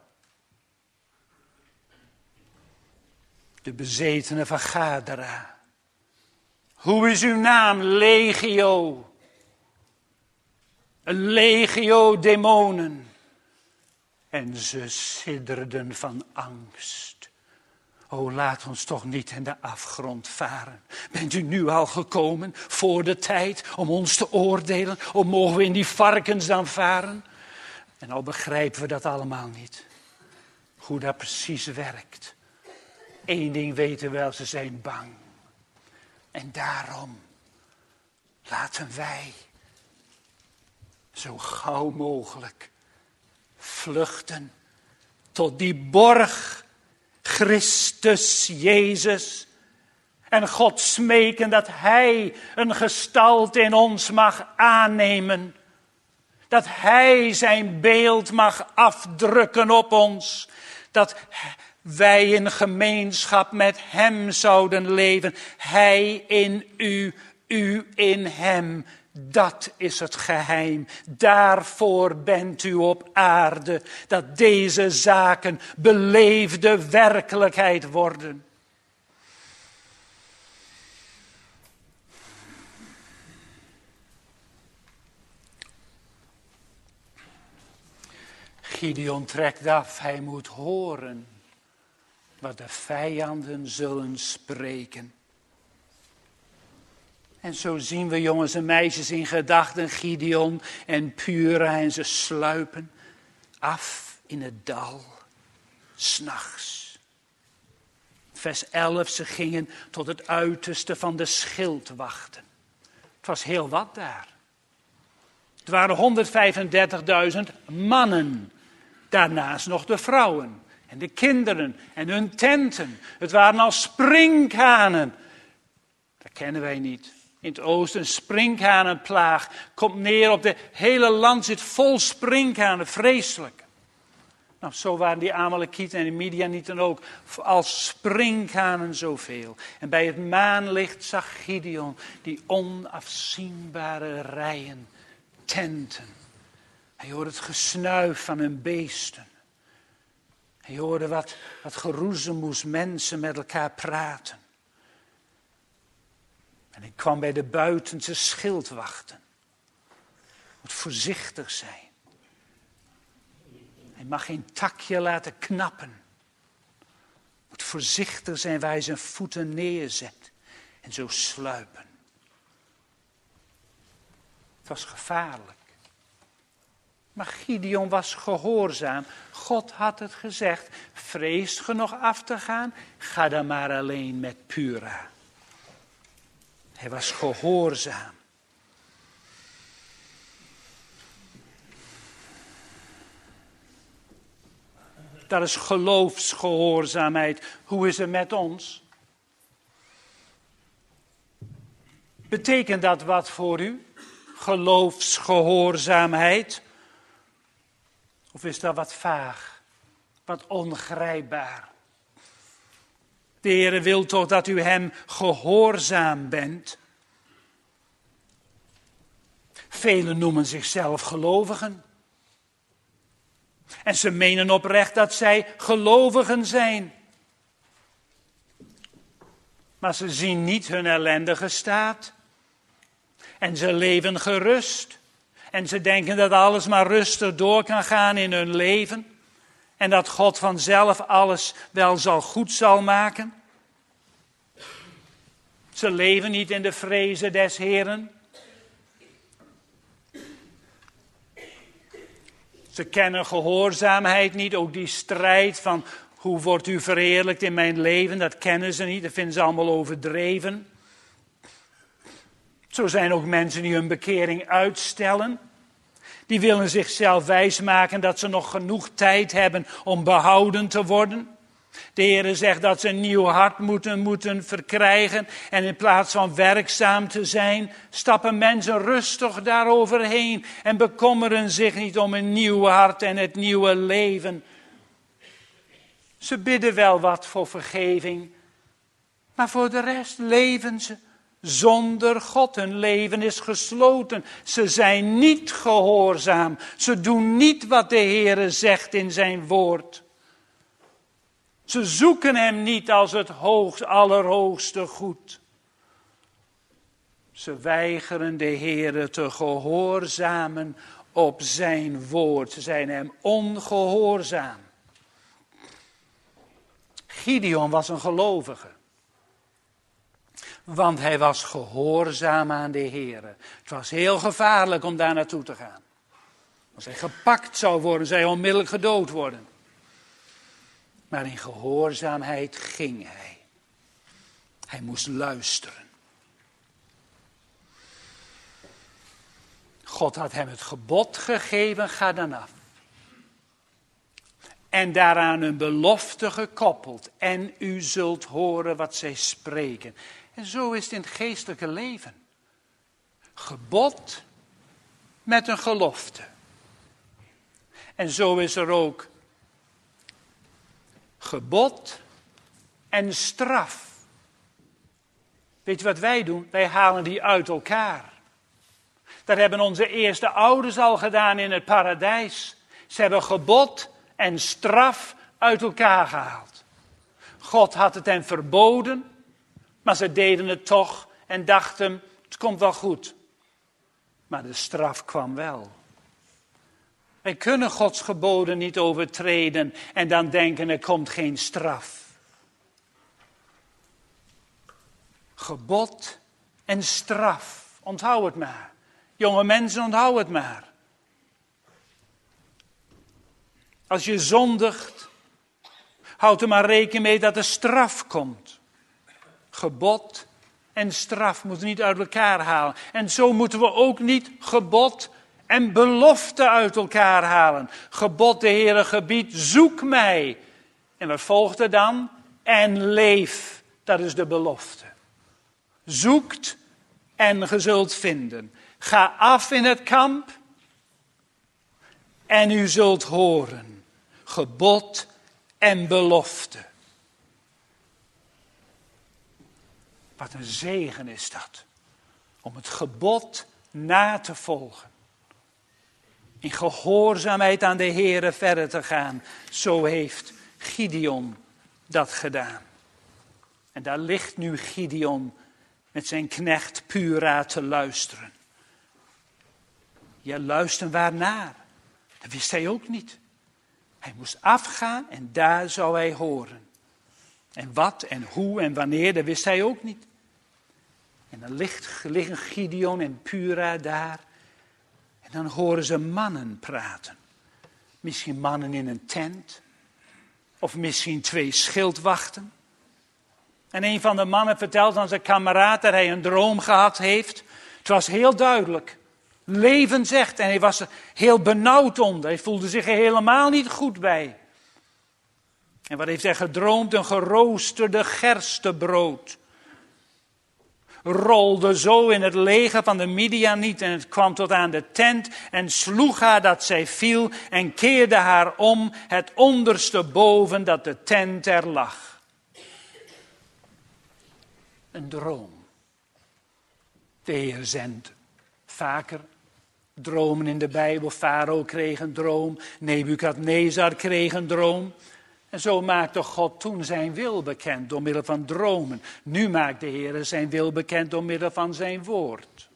De bezetene van Gadara. Hoe is uw naam? Legio. Een legio demonen. En ze sidderden van angst. O, laat ons toch niet in de afgrond varen. Bent u nu al gekomen voor de tijd om ons te oordelen? Of mogen we in die varkens dan varen? En al begrijpen we dat allemaal niet. Hoe dat precies werkt. Eén ding weten we wel, ze zijn bang. En daarom laten wij zo gauw mogelijk vluchten tot die borg Christus Jezus. En God smeken dat Hij een gestalte in ons mag aannemen. Dat Hij zijn beeld mag afdrukken op ons. Dat wij in gemeenschap met Hem zouden leven. Hij in u, u in Hem. Dat is het geheim. Daarvoor bent u op aarde. Dat deze zaken beleefde werkelijkheid worden. Gideon trekt af. Hij moet horen wat de vijanden zullen spreken. En zo zien we jongens en meisjes in gedachten Gideon en Pura en ze sluipen af in het dal, 's nachts. Vers elf, ze gingen tot het uiterste van de schildwachten. Het was heel wat daar. Het waren honderdvijfendertigduizend mannen. Daarnaast nog de vrouwen en de kinderen en hun tenten. Het waren al sprinkhanen. Dat kennen wij niet. In het oosten, een sprinkhanenplaag komt neer op de hele land, zit vol sprinkhanen, vreselijk. Nou, zo waren die Amalekieten en de Midianieten ook, als sprinkhanen zoveel. En bij het maanlicht zag Gideon die onafzienbare rijen tenten. Hij hoorde het gesnuif van hun beesten. Hij hoorde wat, wat geroezemoes mensen met elkaar praten. En ik kwam bij de buitenste schildwachten. Moet voorzichtig zijn. Hij mag geen takje laten knappen. Moet voorzichtig zijn waar hij zijn voeten neerzet. En zo sluipen. Het was gevaarlijk. Maar Gideon was gehoorzaam. God had het gezegd. Vreest ge nog af te gaan? Ga dan maar alleen met Pura. Hij was gehoorzaam. Dat is geloofsgehoorzaamheid. Hoe is het met ons? Betekent dat wat voor u? Geloofsgehoorzaamheid? Of is dat wat vaag? Wat ongrijpbaar? De Heere wil toch dat u hem gehoorzaam bent? Velen noemen zichzelf gelovigen. En ze menen oprecht dat zij gelovigen zijn. Maar ze zien niet hun ellendige staat. En ze leven gerust. En ze denken dat alles maar rustig door kan gaan in hun leven. En dat God vanzelf alles wel zal goed zal maken. Ze leven niet in de vrezen des Heeren. Ze kennen gehoorzaamheid niet, ook die strijd van hoe wordt u verheerlijkt in mijn leven, dat kennen ze niet, dat vinden ze allemaal overdreven. Zo zijn ook mensen die hun bekering uitstellen. Die willen zichzelf wijsmaken dat ze nog genoeg tijd hebben om behouden te worden. De Heer zegt dat ze een nieuw hart moeten, moeten verkrijgen. En in plaats van werkzaam te zijn, stappen mensen rustig daaroverheen. En bekommeren zich niet om een nieuw hart en het nieuwe leven. Ze bidden wel wat voor vergeving. Maar voor de rest leven ze zonder God. Hun leven is gesloten. Ze zijn niet gehoorzaam. Ze doen niet wat de Heer zegt in zijn woord. Ze zoeken hem niet als het hoogst, allerhoogste goed. Ze weigeren de Heere te gehoorzamen op zijn woord. Ze zijn hem ongehoorzaam. Gideon was een gelovige. Want hij was gehoorzaam aan de Heere. Het was heel gevaarlijk om daar naartoe te gaan. Als hij gepakt zou worden, zou hij onmiddellijk gedood worden. Maar in gehoorzaamheid ging hij. Hij moest luisteren. God had hem het gebod gegeven, ga dan af. En daaraan een belofte gekoppeld. En u zult horen wat zij spreken. En zo is het in het geestelijke leven. Gebod met een gelofte. En zo is er ook gebod en straf. Weet je wat wij doen? Wij halen die uit elkaar. Dat hebben onze eerste ouders al gedaan in het paradijs. Ze hebben gebod en straf uit elkaar gehaald. God had het hen verboden, maar ze deden het toch en dachten, het komt wel goed. Maar de straf kwam wel. Wij kunnen Gods geboden niet overtreden en dan denken er komt geen straf. Gebod en straf, onthoud het maar. Jonge mensen, onthoud het maar. Als je zondigt, Houd er maar rekening mee dat er straf komt. Gebod en straf moeten we niet uit elkaar halen. En zo moeten we ook niet gebod en belofte uit elkaar halen. Gebod, de Heere gebiedt, zoek mij. En wat volgt er dan? En leef, dat is de belofte. Zoekt en ge zult vinden. Ga af in het kamp en u zult horen. Gebod en belofte. Wat een zegen is dat. Om het gebod na te volgen. In gehoorzaamheid aan de Heere verder te gaan. Zo heeft Gideon dat gedaan. En daar ligt nu Gideon met zijn knecht Pura te luisteren. Ja, luisteren waarnaar? Dat wist hij ook niet. Hij moest afgaan en daar zou hij horen. En wat en hoe en wanneer, dat wist hij ook niet. En dan ligt, liggen Gideon en Pura daar. En dan horen ze mannen praten. Misschien mannen in een tent. Of misschien twee schildwachten. En een van de mannen vertelt aan zijn kameraad dat hij een droom gehad heeft. Het was heel duidelijk. Leven zegt. En hij was er heel benauwd onder. Hij voelde zich er helemaal niet goed bij. En wat heeft hij gedroomd? Een geroosterde gerstebrood. Rolde zo in het leger van de Midianieten. En het kwam tot aan de tent. En sloeg haar dat zij viel. En keerde haar om. Het onderste boven dat de tent er lag. Een droom. De Heer zendt vaker dromen in de Bijbel. Farao kreeg een droom. Nebukadnezar kreeg een droom. En zo maakte God toen zijn wil bekend door middel van dromen. Nu maakt de Heer zijn wil bekend door middel van zijn woord.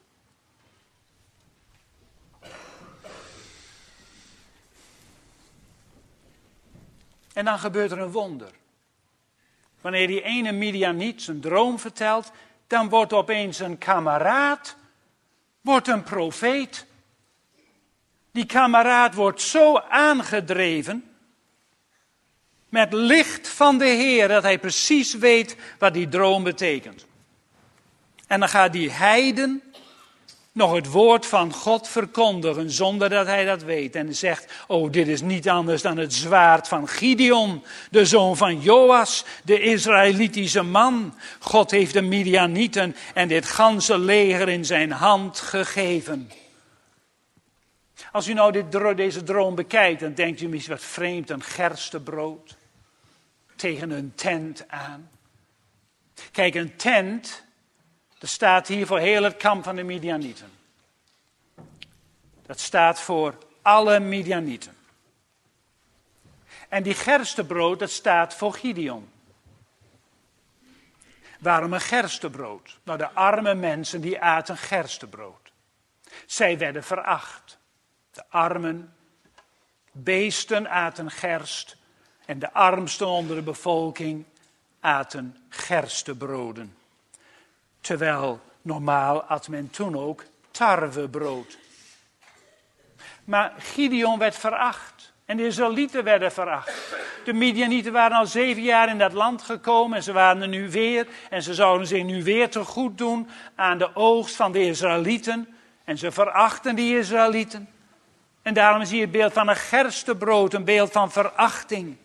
En dan gebeurt er een wonder. Wanneer die ene Midianiet zijn droom vertelt, dan wordt opeens een kameraad, wordt een profeet. Die kameraad wordt zo aangedreven met licht van de Heer, dat hij precies weet wat die droom betekent. En dan gaat die heiden nog het woord van God verkondigen, zonder dat hij dat weet. En zegt, oh, dit is niet anders dan het zwaard van Gideon, de zoon van Joas, de Israëlitische man. God heeft de Midianieten en dit ganse leger in zijn hand gegeven. Als u nou dit, deze droom bekijkt, dan denkt u misschien wat vreemd, een gerstebrood tegen een tent aan. Kijk, een tent, dat staat hier voor heel het kamp van de Midianieten. Dat staat voor alle Midianieten. En die gerstebrood, dat staat voor Gideon. Waarom een gerstebrood? Nou, de arme mensen die aten gerstebrood. Zij werden veracht. De armen, beesten aten gerst. En de armsten onder de bevolking aten gerstebroden. Terwijl normaal at men toen ook tarwebrood. Maar Gideon werd veracht. En de Israëlieten werden veracht. De Midianieten waren al zeven jaar in dat land gekomen. En ze waren er nu weer. En ze zouden zich nu weer te goed doen aan de oogst van de Israëlieten. En ze verachten die Israëlieten. En daarom zie je het beeld van een gerstebrood. Een beeld van verachting.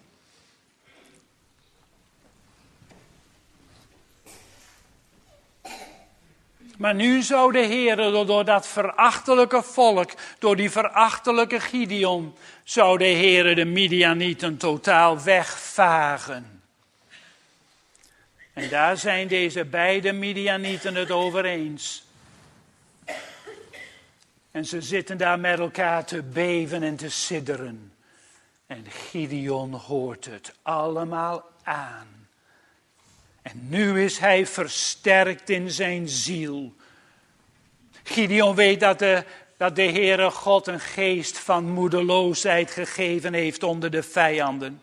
Maar nu zou de Heer door dat verachtelijke volk, door die verachtelijke Gideon, zou de Heer de Midianieten totaal wegvagen. En daar zijn deze beide Midianieten het over eens. En ze zitten daar met elkaar te beven en te sidderen. En Gideon hoort het allemaal aan. En nu is hij versterkt in zijn ziel. Gideon weet dat de, dat de Heere God een geest van moedeloosheid gegeven heeft onder de vijanden.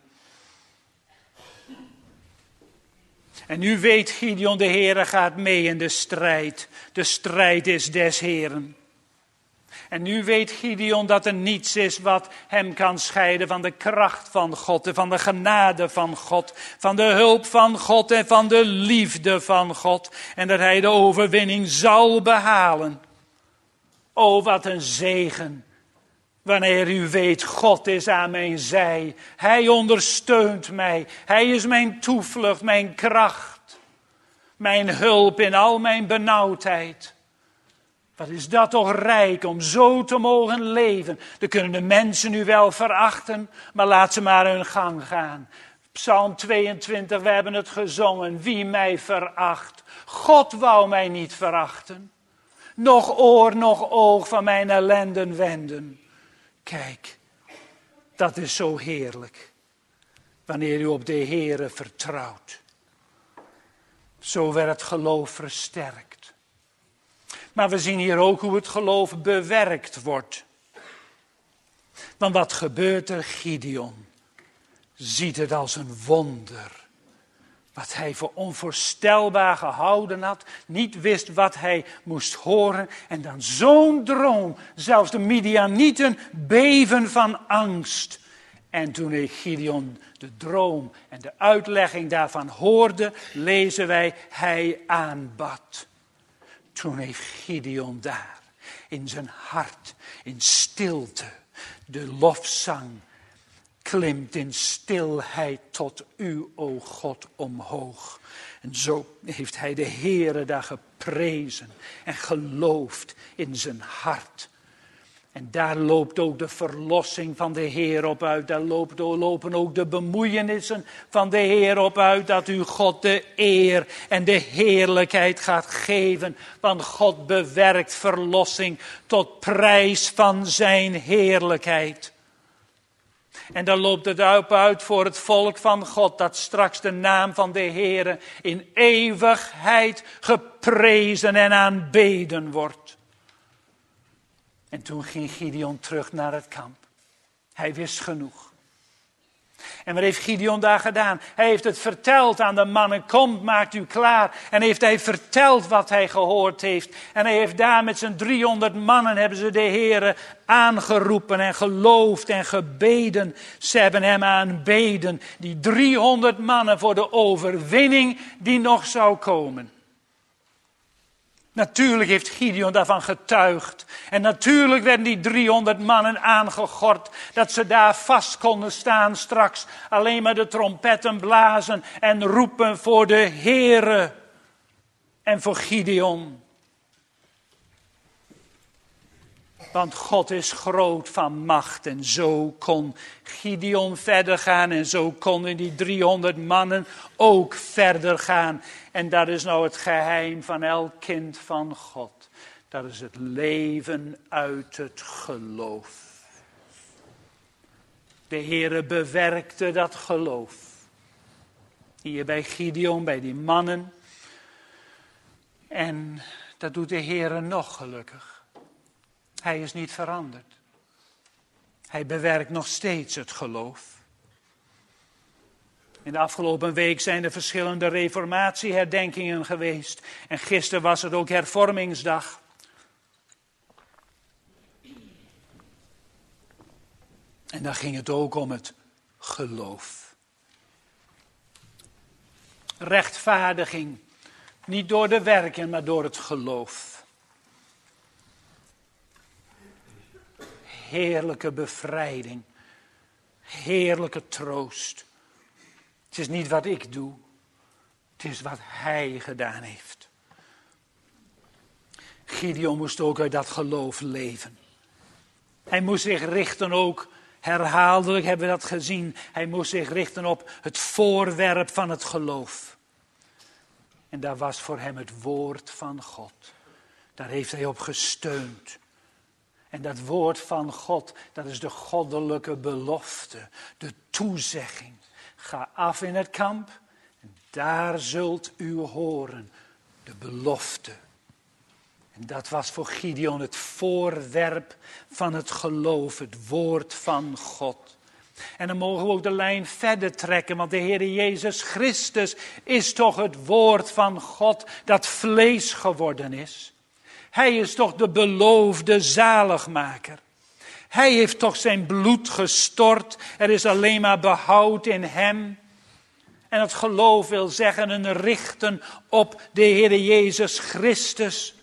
En nu weet Gideon, de Heere gaat mee in de strijd. De strijd is des Heeren. En nu weet Gideon dat er niets is wat hem kan scheiden van de kracht van God en van de genade van God, van de hulp van God en van de liefde van God. En dat hij de overwinning zal behalen. O, wat een zegen. Wanneer u weet, God is aan mijn zij. Hij ondersteunt mij. Hij is mijn toevlucht, mijn kracht. Mijn hulp in al mijn benauwdheid. Wat is dat toch rijk om zo te mogen leven. Dan kunnen de mensen u wel verachten, maar laat ze maar hun gang gaan. Psalm tweeëntwintig, we hebben het gezongen. Wie mij veracht. God wou mij niet verachten. Nog oor, nog oog van mijn ellenden wenden. Kijk, dat is zo heerlijk. Wanneer u op de Heere vertrouwt. Zo werd het geloof versterkt. Maar we zien hier ook hoe het geloof bewerkt wordt. Want wat gebeurt er? Gideon ziet het als een wonder. Wat hij voor onvoorstelbaar gehouden had. Niet wist wat hij moest horen. En dan zo'n droom. Zelfs de Midianieten beven van angst. En toen Gideon de droom en de uitlegging daarvan hoorde, lezen wij, hij aanbad. Toen heeft Gideon daar in zijn hart, in stilte, de lofzang klimt in stilheid tot u, o God, omhoog. En zo heeft hij de Heere daar geprezen en geloofd in zijn hart. En daar loopt ook de verlossing van de Heer op uit. Daar loopt, lopen ook de bemoeienissen van de Heer op uit. Dat u God de eer en de heerlijkheid gaat geven. Want God bewerkt verlossing tot prijs van zijn heerlijkheid. En dan loopt het op uit voor het volk van God. Dat straks de naam van de Heer in eeuwigheid geprezen en aanbeden wordt. En toen ging Gideon terug naar het kamp. Hij wist genoeg. En wat heeft Gideon daar gedaan? Hij heeft het verteld aan de mannen. Komt, maakt u klaar. En heeft hij verteld wat hij gehoord heeft. En hij heeft daar met zijn driehonderd mannen hebben ze de Heere aangeroepen en geloofd en gebeden. Ze hebben hem aanbeden. Die driehonderd mannen voor de overwinning die nog zou komen. Natuurlijk heeft Gideon daarvan getuigd. En natuurlijk werden die driehonderd mannen aangegord. Dat ze daar vast konden staan straks. Alleen maar de trompetten blazen en roepen voor de Heere. En voor Gideon. Want God is groot van macht. En zo kon Gideon verder gaan. En zo konden die driehonderd mannen ook verder gaan. En dat is nou het geheim van elk kind van God. Dat is het leven uit het geloof. De Heere bewerkte dat geloof. Hier bij Gideon, bij die mannen. En dat doet de Heere nog gelukkig. Hij is niet veranderd. Hij bewerkt nog steeds het geloof. In de afgelopen week zijn er verschillende reformatieherdenkingen geweest. En gisteren was het ook hervormingsdag. En dan ging het ook om het geloof. Rechtvaardiging. Niet door de werken, maar door het geloof. Heerlijke bevrijding. Heerlijke troost. Het is niet wat ik doe. Het is wat hij gedaan heeft. Gideon moest ook uit dat geloof leven. Hij moest zich richten ook, herhaaldelijk hebben we dat gezien. Hij moest zich richten op het voorwerp van het geloof. En daar was voor hem het woord van God. Daar heeft hij op gesteund. En dat woord van God, dat is de goddelijke belofte, de toezegging. Ga af in het kamp en daar zult u horen, de belofte. En dat was voor Gideon het voorwerp van het geloof, het woord van God. En dan mogen we ook de lijn verder trekken, want de Heer Jezus Christus is toch het woord van God dat vlees geworden is. Hij is toch de beloofde zaligmaker. Hij heeft toch zijn bloed gestort. Er is alleen maar behoud in hem. En het geloof wil zeggen een richten op de Heer Jezus Christus.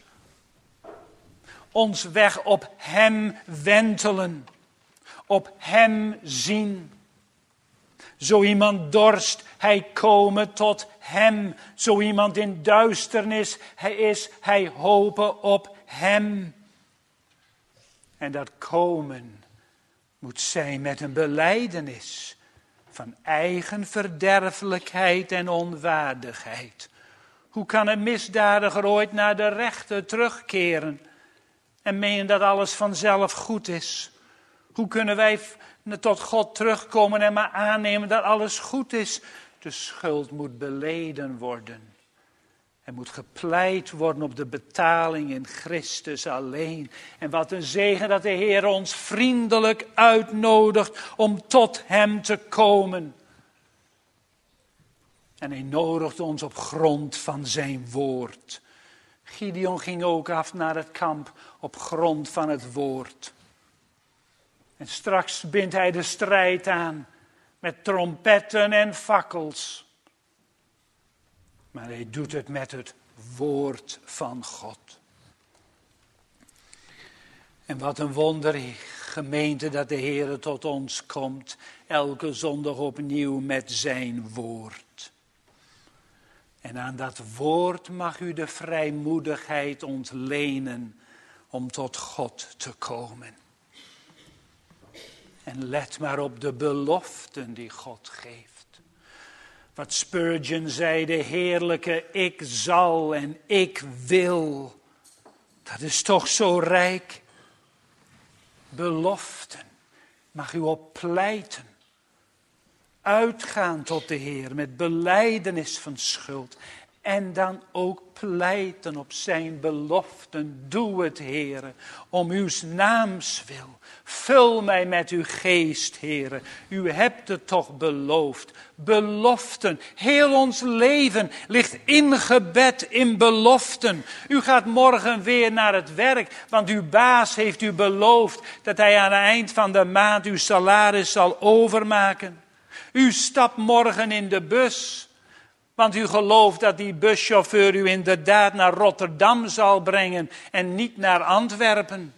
Ons weg op hem wentelen. Op hem zien. Zo iemand dorst, hij komen tot hem. Zo iemand in duisternis, hij is, hij hopen op hem. En dat komen moet zijn met een belijdenis van eigen verderfelijkheid en onwaardigheid. Hoe kan een misdadiger ooit naar de rechter terugkeren en menen dat alles vanzelf goed is? Hoe kunnen wij tot God terugkomen en maar aannemen dat alles goed is? De schuld moet beleden worden. Er moet gepleit worden op de betaling in Christus alleen. En wat een zegen dat de Heer ons vriendelijk uitnodigt om tot hem te komen. En hij nodigt ons op grond van zijn woord. Gideon ging ook af naar het kamp op grond van het woord. En straks bindt hij de strijd aan met trompetten en fakkels. Maar hij doet het met het woord van God. En wat een wonder, gemeente, dat de Heer tot ons komt. Elke zondag opnieuw met zijn woord. En aan dat woord mag u de vrijmoedigheid ontlenen om tot God te komen. En let maar op de beloften die God geeft. Wat Spurgeon zei, de heerlijke ik zal en ik wil. Dat is toch zo rijk. Beloften. Mag u op pleiten. Uitgaan tot de Heer met belijdenis van schuld. En dan ook pleiten op zijn beloften. Doe het, Heere, om uw naams wil. Vul mij met uw geest, Heere. U hebt het toch beloofd. Beloften. Heel ons leven ligt ingebed in beloften. U gaat morgen weer naar het werk, want uw baas heeft u beloofd dat hij aan het eind van de maand uw salaris zal overmaken. U stapt morgen in de bus. Want u gelooft dat die buschauffeur u inderdaad naar Rotterdam zal brengen en niet naar Antwerpen.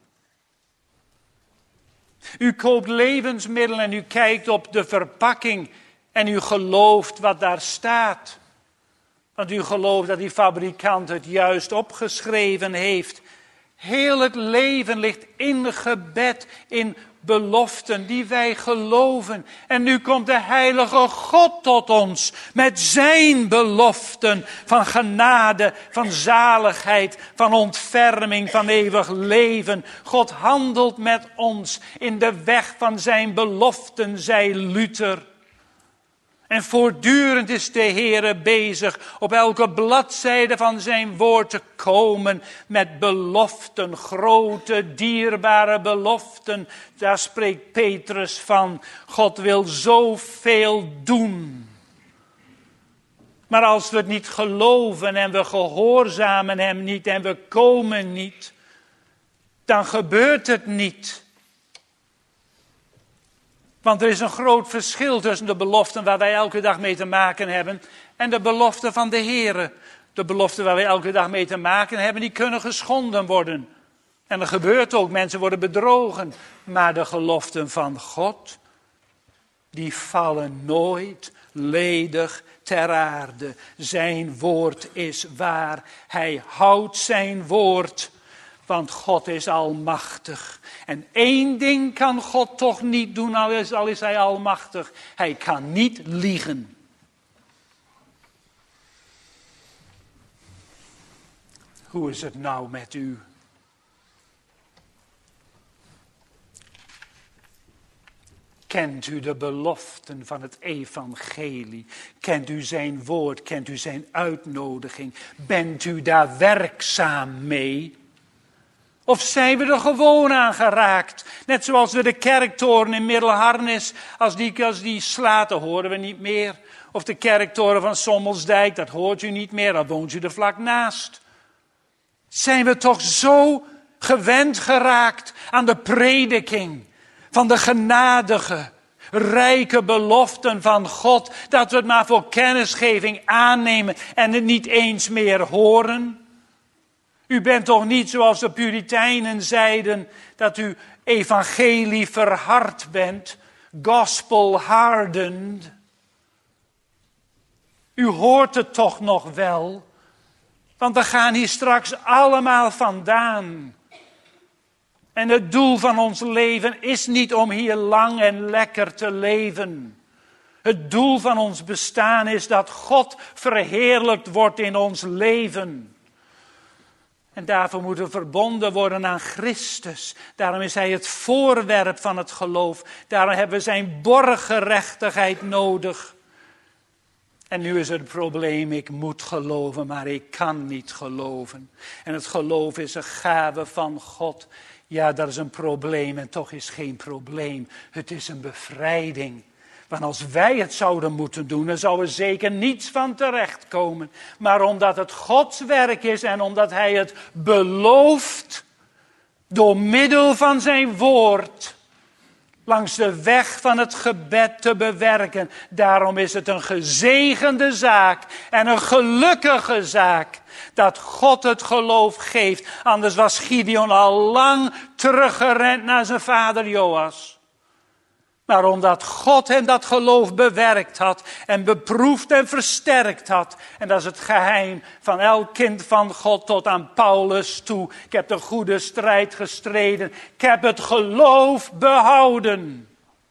U koopt levensmiddelen en u kijkt op de verpakking en u gelooft wat daar staat. Want u gelooft dat die fabrikant het juist opgeschreven heeft. Heel het leven ligt ingebed in beloften die wij geloven. En nu komt de heilige God tot ons met zijn beloften van genade, van zaligheid, van ontferming, van eeuwig leven. God handelt met ons in de weg van zijn beloften, zei Luther. En voortdurend is de Heere bezig op elke bladzijde van zijn woord te komen met beloften, grote, dierbare beloften. Daar spreekt Petrus van. God wil zoveel doen. Maar als we het niet geloven en we gehoorzamen hem niet en we komen niet, dan gebeurt het niet. Want er is een groot verschil tussen de beloften waar wij elke dag mee te maken hebben en de beloften van de Heere. De beloften waar wij elke dag mee te maken hebben, die kunnen geschonden worden. En dat gebeurt ook, mensen worden bedrogen. Maar de geloften van God, die vallen nooit ledig ter aarde. Zijn woord is waar. Hij houdt zijn woord. Want God is almachtig. En één ding kan God toch niet doen, al is, al is hij almachtig. Hij kan niet liegen. Hoe is het nou met u? Kent u de beloften van het evangelie? Kent u zijn woord? Kent u zijn uitnodiging? Bent u daar werkzaam mee? Of zijn we er gewoon aan geraakt? Net zoals we de kerktoren in Middelharnis, als die, als die slaat, dat horen we niet meer. Of de kerktoren van Sommelsdijk, dat hoort u niet meer, dan woont u er vlak naast. Zijn we toch zo gewend geraakt aan de prediking van de genadige, rijke beloften van God, dat we het maar voor kennisgeving aannemen en het niet eens meer horen? U bent toch niet zoals de Puritijnen zeiden, dat u evangelie verhard bent, gospel hardened. U hoort het toch nog wel, want we gaan hier straks allemaal vandaan. En het doel van ons leven is niet om hier lang en lekker te leven. Het doel van ons bestaan is dat God verheerlijkt wordt in ons leven. En daarvoor moeten we verbonden worden aan Christus. Daarom is hij het voorwerp van het geloof. Daarom hebben we zijn borggerechtigheid nodig. En nu is het probleem, ik moet geloven, maar ik kan niet geloven. En het geloof is een gave van God. Ja, dat is een probleem en toch is het geen probleem. Het is een bevrijding. Want als wij het zouden moeten doen, dan zou er zeker niets van terechtkomen. Maar omdat het Gods werk is en omdat hij het belooft, door middel van zijn woord, langs de weg van het gebed te bewerken. Daarom is het een gezegende zaak en een gelukkige zaak dat God het geloof geeft. Anders was Gideon al lang teruggerend naar zijn vader Joas. Maar omdat God hem dat geloof bewerkt had en beproefd en versterkt had. En dat is het geheim van elk kind van God tot aan Paulus toe. Ik heb de goede strijd gestreden. Ik heb het geloof behouden.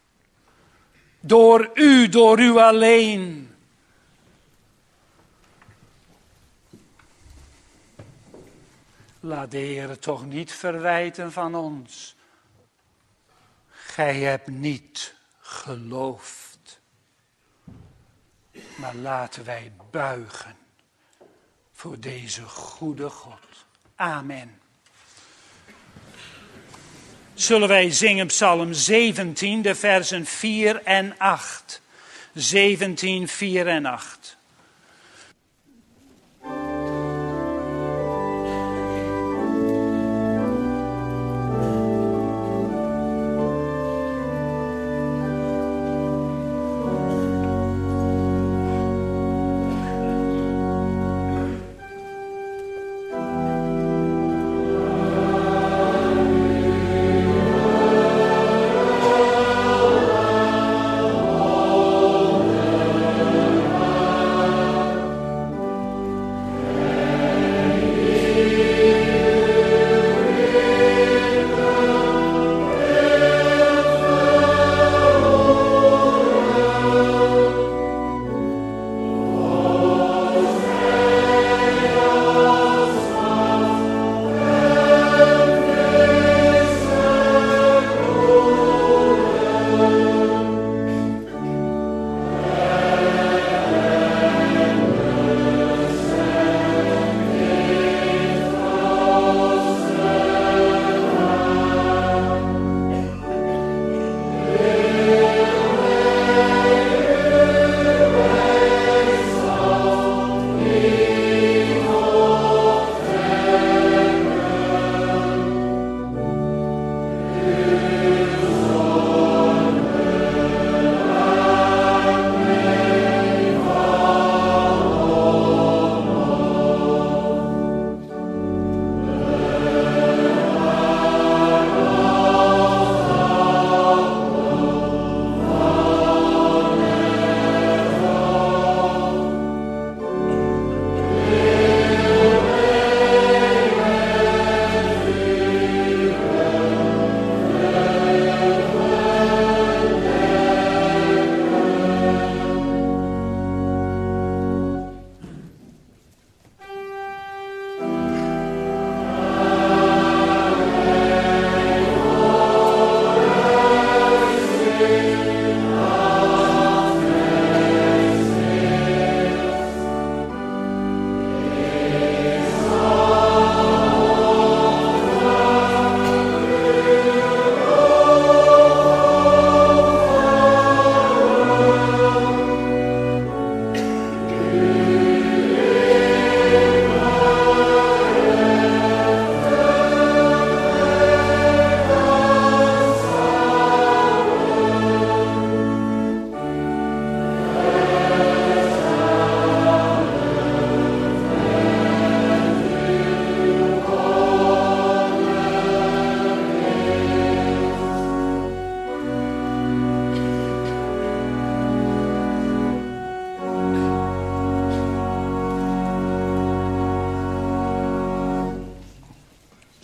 Door u, door u alleen. Laat de Heer het toch niet verwijten van ons. Gij hebt niet geloofd. Maar laten wij buigen voor deze goede God. Amen. Zullen wij zingen Psalm zeventien, de versen vier en acht. zeventien, vier en acht.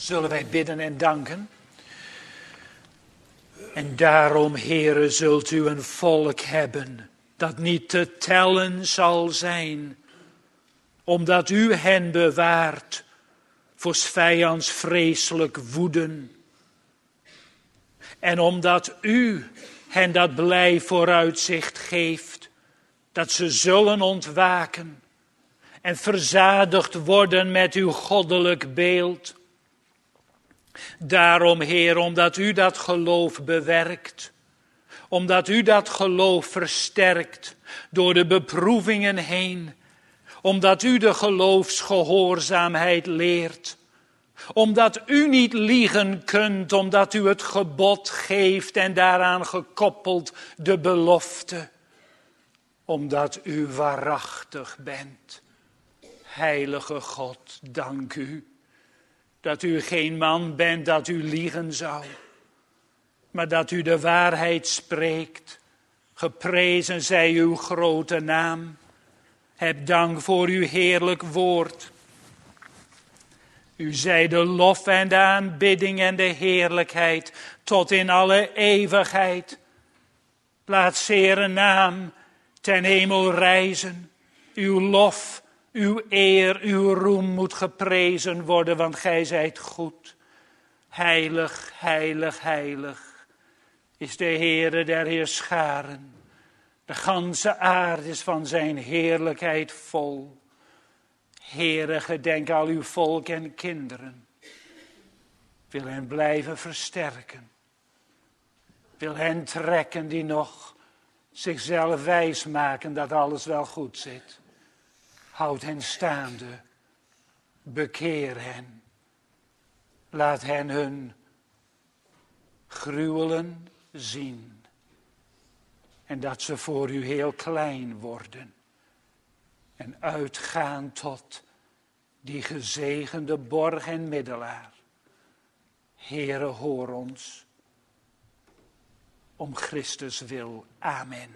zullen wij bidden en danken. En daarom, Heere, zult u een volk hebben dat niet te tellen zal zijn, omdat u hen bewaart voor 's vijands vreselijk woeden. En omdat u hen dat blij vooruitzicht geeft, dat ze zullen ontwaken en verzadigd worden met uw goddelijk beeld. Daarom, Heer, omdat u dat geloof bewerkt, omdat u dat geloof versterkt door de beproevingen heen, omdat u de geloofsgehoorzaamheid leert, omdat u niet liegen kunt, omdat u het gebod geeft en daaraan gekoppeld de belofte, omdat u waarachtig bent. Heilige God, dank u dat u geen man bent dat u liegen zou, maar dat u de waarheid spreekt. Geprezen zij uw grote naam. Heb dank voor uw heerlijk woord. U zij de lof en de aanbidding en de heerlijkheid tot in alle eeuwigheid. Laat zere naam ten hemel rijzen. Uw lof, uw eer, uw roem moet geprezen worden, want gij zijt goed. Heilig, heilig, heilig is de Heere der heerscharen. De ganse aarde is van zijn heerlijkheid vol. Heere, gedenk al uw volk en kinderen. Wil hen blijven versterken. Wil hen trekken die nog zichzelf wijs maken dat alles wel goed zit. Houd hen staande. Bekeer hen. Laat hen hun gruwelen zien. En dat ze voor u heel klein worden. En uitgaan tot die gezegende borg en middelaar. Heere, hoor ons. Om Christus wil. Amen.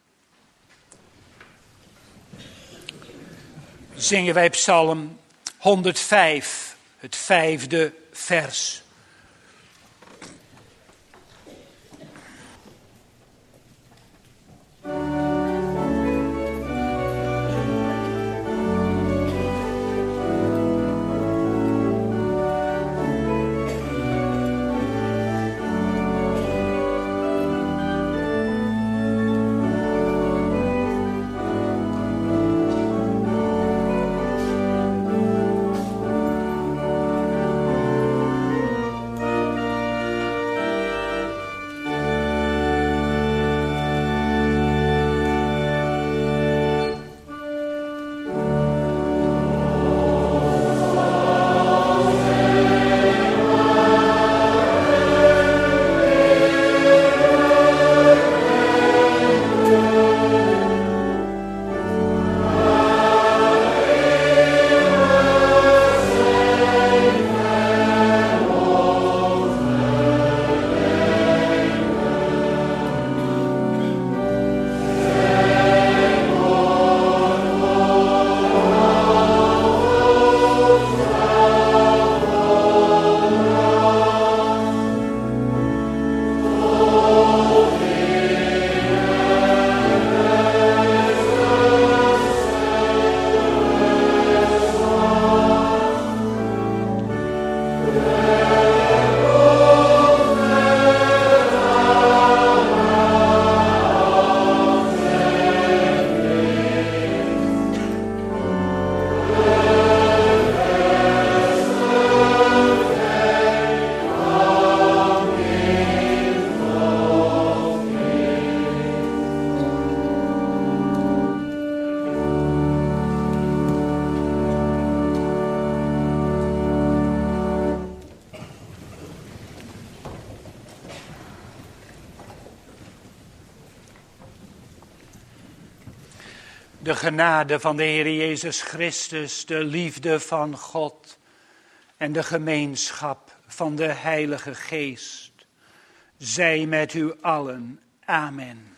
Zingen wij Psalm honderdvijf, het vijfde vers. De genade van de Heer Jezus Christus, de liefde van God en de gemeenschap van de Heilige Geest, zij met u allen. Amen.